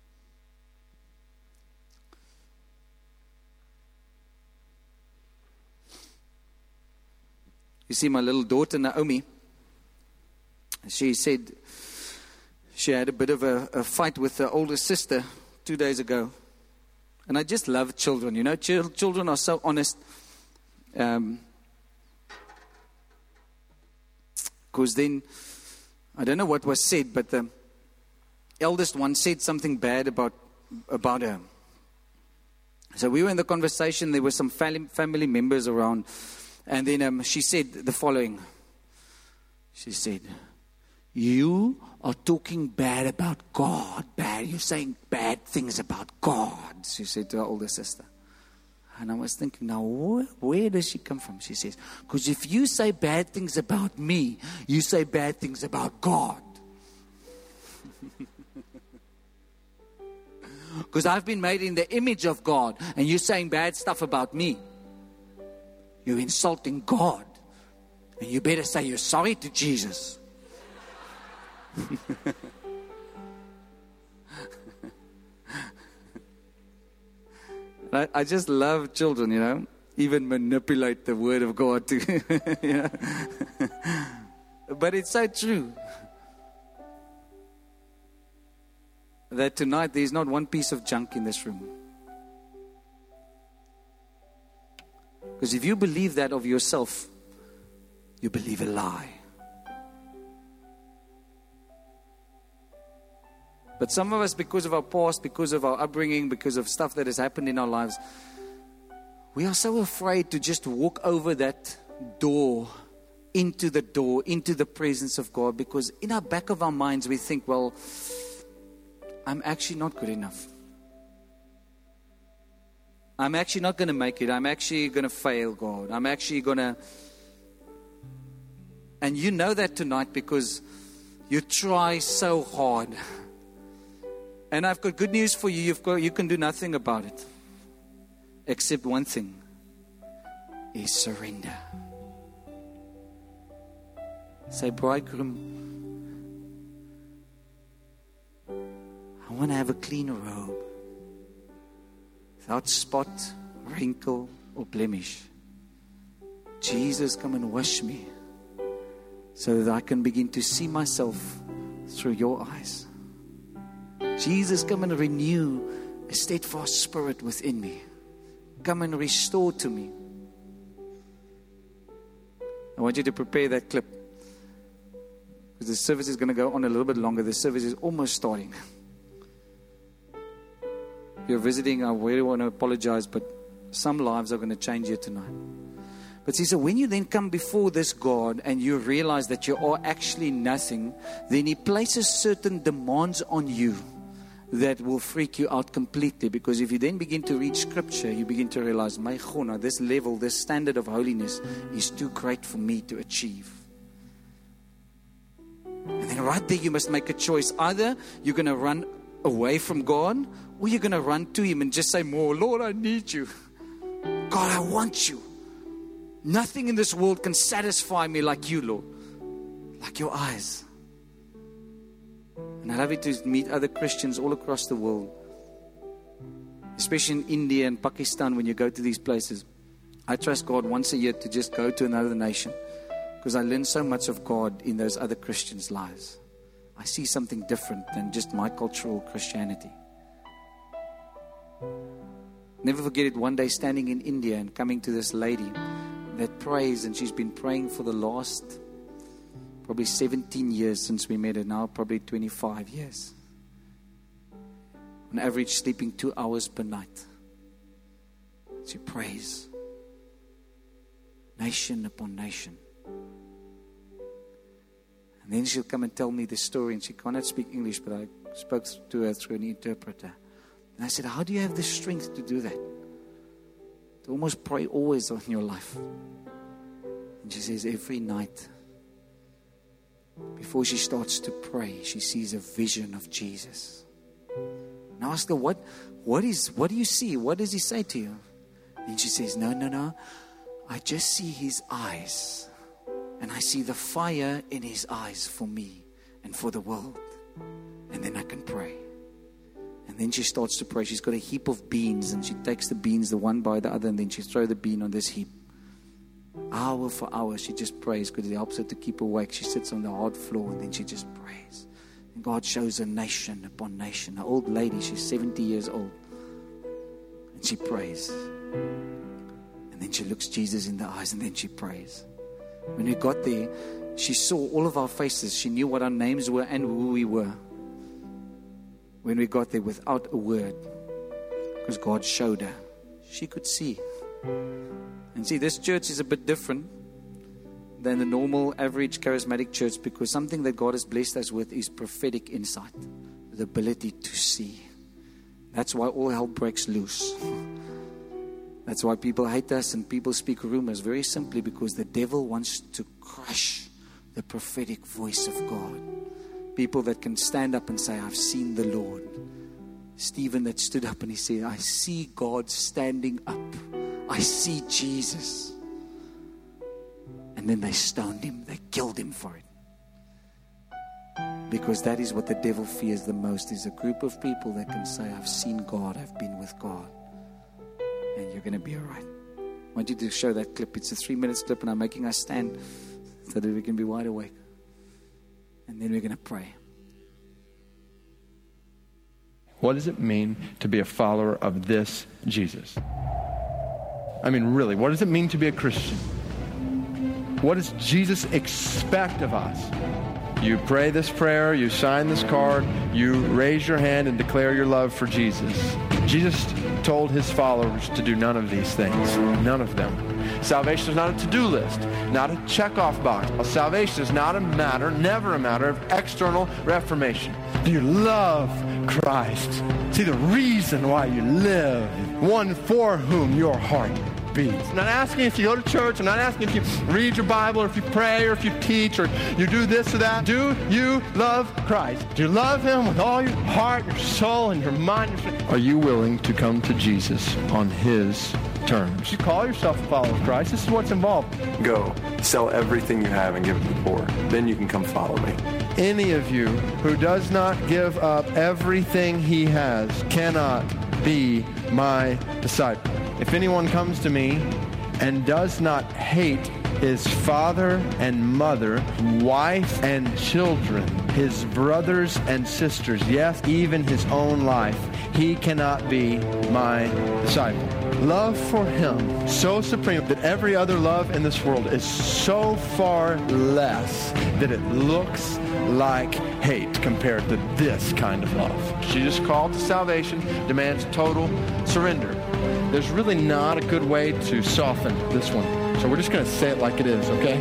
You see, my little daughter Naomi, she said she had a bit of a, a fight with her older sister two days ago. And I just love children, you know. Ch- children are so honest. Um, because then, I don't know what was said, but the eldest one said something bad about about her. So we were in the conversation. There were some family, family members around. And then um, she said the following. She said, you are talking bad about God. Bad. You're saying bad things about God. She said to her older sister. And I was thinking, now, where, where does she come from? She says, because if you say bad things about me, you say bad things about God. Because I've been made in the image of God, and you're saying bad stuff about me. You're insulting God. And you better say you're sorry to Jesus. I, I just love children, you know. Even manipulate the word of God to, you know. But it's so true. That tonight there's not one piece of junk in this room. Because if you believe that of yourself, you believe a lie. But some of us, because of our past, because of our upbringing, because of stuff that has happened in our lives, we are so afraid to just walk over that door, into the door, into the presence of God. Because in our back of our minds, we think, well, I'm actually not good enough. I'm actually not going to make it. I'm actually going to fail, God. I'm actually going to... And you know that tonight because you try so hard. And I've got good news for you. You've got, you can do nothing about it. Except one thing. Is surrender. Say, bridegroom, I want to have a clean robe. Without spot, wrinkle, or blemish. Jesus, come and wash me. So that I can begin to see myself through your eyes. Jesus, come and renew a steadfast spirit within me. Come and restore to me. I want you to prepare that clip. Because the service is going to go on a little bit longer. The service is almost starting. If you're visiting, I really want to apologize, but some lives are going to change here tonight. But see, so when you then come before this God and you realize that you are actually nothing, then He places certain demands on you that will freak you out completely. Because if you then begin to read scripture, you begin to realize, my God, this level, this standard of holiness is too great for me to achieve. And then right there you must make a choice. Either you're going to run away from God, or you're going to run to Him and just say more, Lord, I need you. God, I want you. Nothing in this world can satisfy me like you, Lord. Like your eyes. And I love it to meet other Christians all across the world. Especially in India and Pakistan when you go to these places. I trust God once a year to just go to another nation. Because I learn so much of God in those other Christians' lives. I see something different than just my cultural Christianity. Never forget it, one day standing in India and coming to this lady that prays, and she's been praying for the last probably seventeen years since we met her, now probably twenty-five years. On average, sleeping two hours per night. She prays. Nation upon nation. And then she'll come and tell me the story, and she cannot speak English, but I spoke to her through an interpreter. And I said, how do you have the strength to do that? To almost pray always on your life. And she says, every night, before she starts to pray, she sees a vision of Jesus. And I ask her, what, what is, what do you see? What does He say to you? And she says, no, no, no. I just see His eyes. And I see the fire in His eyes for me and for the world. And then I can pray. And then she starts to pray. She's got a heap of beans, and she takes the beans the one by the other, and then she throws the bean on this heap. Hour for hour she just prays because it helps her to keep awake. She sits on the hard floor and then she just prays. And God shows her nation upon nation. An old lady, she's seventy years old. And she prays. And then she looks Jesus in the eyes and then she prays. When we got there, she saw all of our faces. She knew what our names were and who we were. When we got there without a word. Because God showed her. She could see. And see, this church is a bit different than the normal, average, charismatic church, because something that God has blessed us with is prophetic insight, the ability to see. That's why all hell breaks loose. That's why people hate us and people speak rumors, very simply because the devil wants to crush the prophetic voice of God. People that can stand up and say, I've seen the Lord. Stephen that stood up and he said, I see God standing up. I see Jesus. And then they stoned him. They killed him for it. Because that is what the devil fears the most, is a group of people that can say, I've seen God, I've been with God. And you're going to be all right. I want you to show that clip. It's a three minutes clip and I'm making us stand so that we can be wide awake. And then we're going to pray. What does it mean to be a follower of this Jesus? I mean, really, what does it mean to be a Christian? What does Jesus expect of us? You pray this prayer, you sign this card, you raise your hand and declare your love for Jesus. Jesus told his followers to do none of these things. None of them. Salvation is not a to-do list, not a check-off box. Salvation is not a matter, never a matter of external reformation. Do you love Christ? See the reason why you live, one for whom your heart beats. I'm not asking if you go to church. I'm not asking if you read your Bible or if you pray or if you teach or you do this or that. Do you love Christ? Do you love him with all your heart, your soul, and your mind? Your strength? Are you willing to come to Jesus on his terms? You call yourself a follower of Christ. This is what's involved. Go, sell everything you have and give it to the poor. Then you can come follow me. Any of you who does not give up everything he has cannot be my disciple. If anyone comes to me and does not hate his father and mother, wife and children, his brothers and sisters, yes, even his own life, he cannot be my disciple. Love for him so supreme that every other love in this world is so far less that it looks like hate compared to this kind of love. Jesus' call to salvation demands total surrender. There's really not a good way to soften this one. So we're just going to say it like it is, okay?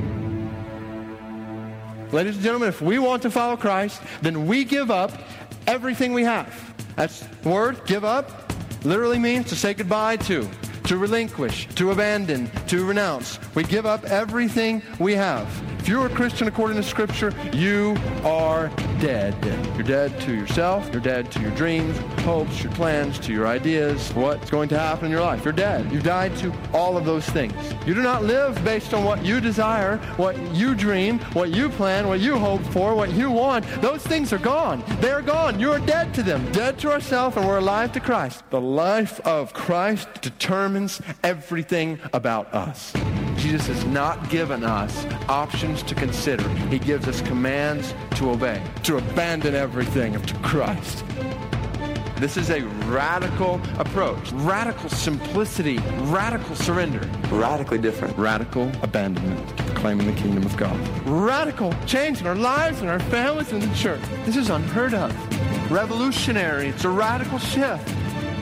Ladies and gentlemen, if we want to follow Christ, then we give up everything we have. That's the word, give up, literally means to say goodbye to, to relinquish, to abandon, to renounce. We give up everything we have. If you're a Christian according to Scripture, you are dead. You're dead to yourself. You're dead to your dreams, hopes, your plans, to your ideas, what's going to happen in your life. You're dead. You died to all of those things. You do not live based on what you desire, what you dream, what you plan, what you hope for, what you want. Those things are gone. They're gone. You are dead to them. Dead to ourselves, and we're alive to Christ. The life of Christ determines everything about us. Jesus has not given us options to consider. He gives us commands to obey, to abandon everything to Christ. This is a radical approach, radical simplicity, radical surrender. Radically different. Radical abandonment to proclaiming the kingdom of God. Radical change in our lives and our families and the church. This is unheard of. Revolutionary. It's a radical shift.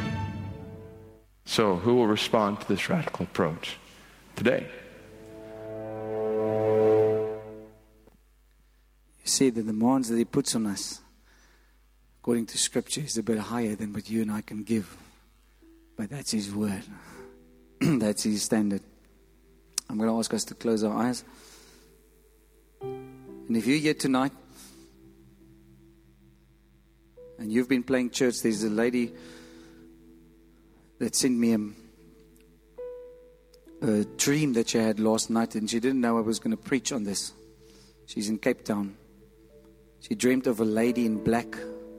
So who will respond to this radical approach today? You see, the demands that He puts on us, according to Scripture, is a bit higher than what you and I can give. But that's His word. That's His standard. I'm going to ask us to close our eyes. And if you're here tonight, and you've been playing church, there's a lady that sent me a, a dream that she had last night, and she didn't know I was going to preach on this. She's in Cape Town. She dreamed of a lady in black,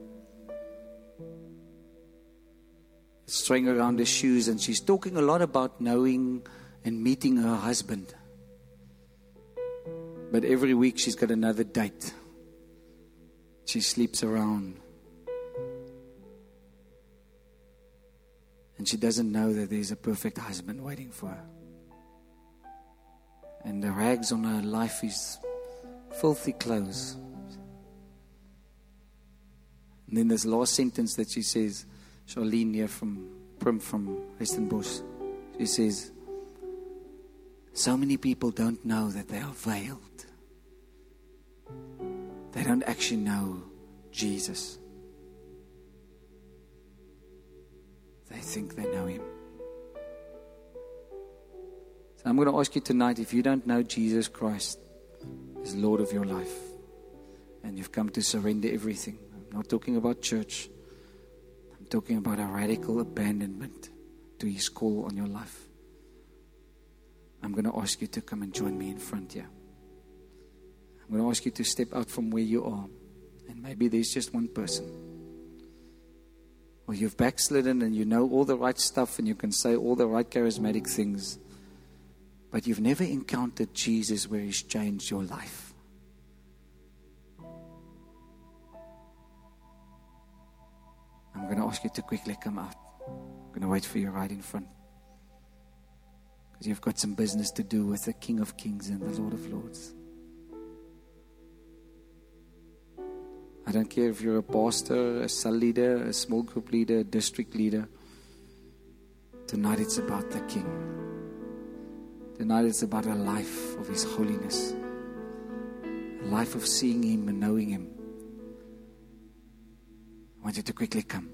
string around her shoes, and she's talking a lot about knowing and meeting her husband. But every week she's got another date. She sleeps around. And she doesn't know that there's a perfect husband waiting for her. And the rags on her life is filthy clothes. And then this last sentence that she says, Charlene here from Prim from Westenbos, she says, so many people don't know that they are veiled. They don't actually know Jesus. They think they know Him. So I'm going to ask you tonight, if you don't know Jesus Christ as Lord of your life, and you've come to surrender everything, I'm not talking about church, I'm talking about a radical abandonment to His call on your life. I'm going to ask you to come and join me in front here. I'm going to ask you to step out from where you are, and maybe there's just one person. Or you've backslidden and you know all the right stuff and you can say all the right charismatic things, but you've never encountered Jesus where He's changed your life. I'm going to ask you to quickly come out. I'm going to wait for you right in front. Because you've got some business to do with the King of Kings and the Lord of Lords. I don't care if you're a pastor, a cell leader, a small group leader, a district leader. Tonight it's about the King. Tonight it's about a life of His holiness. A life of seeing Him and knowing Him. I want you to quickly come.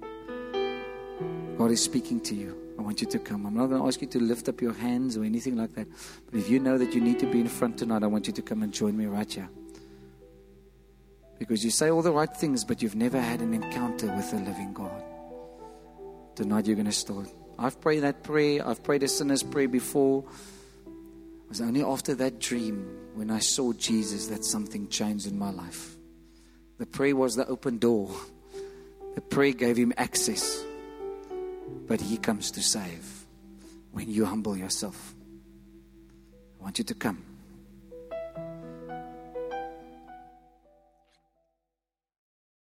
God is speaking to you. I want you to come. I'm not going to ask you to lift up your hands or anything like that. But if you know that you need to be in front tonight, I want you to come and join me right here. Because you say all the right things, but you've never had an encounter with the living God. Tonight you're going to start. I've prayed that prayer. I've prayed a sinner's prayer before. It was only after that dream, when I saw Jesus, that something changed in my life. The prayer was the open door. The prayer gave Him access. But He comes to save when you humble yourself. I want you to come.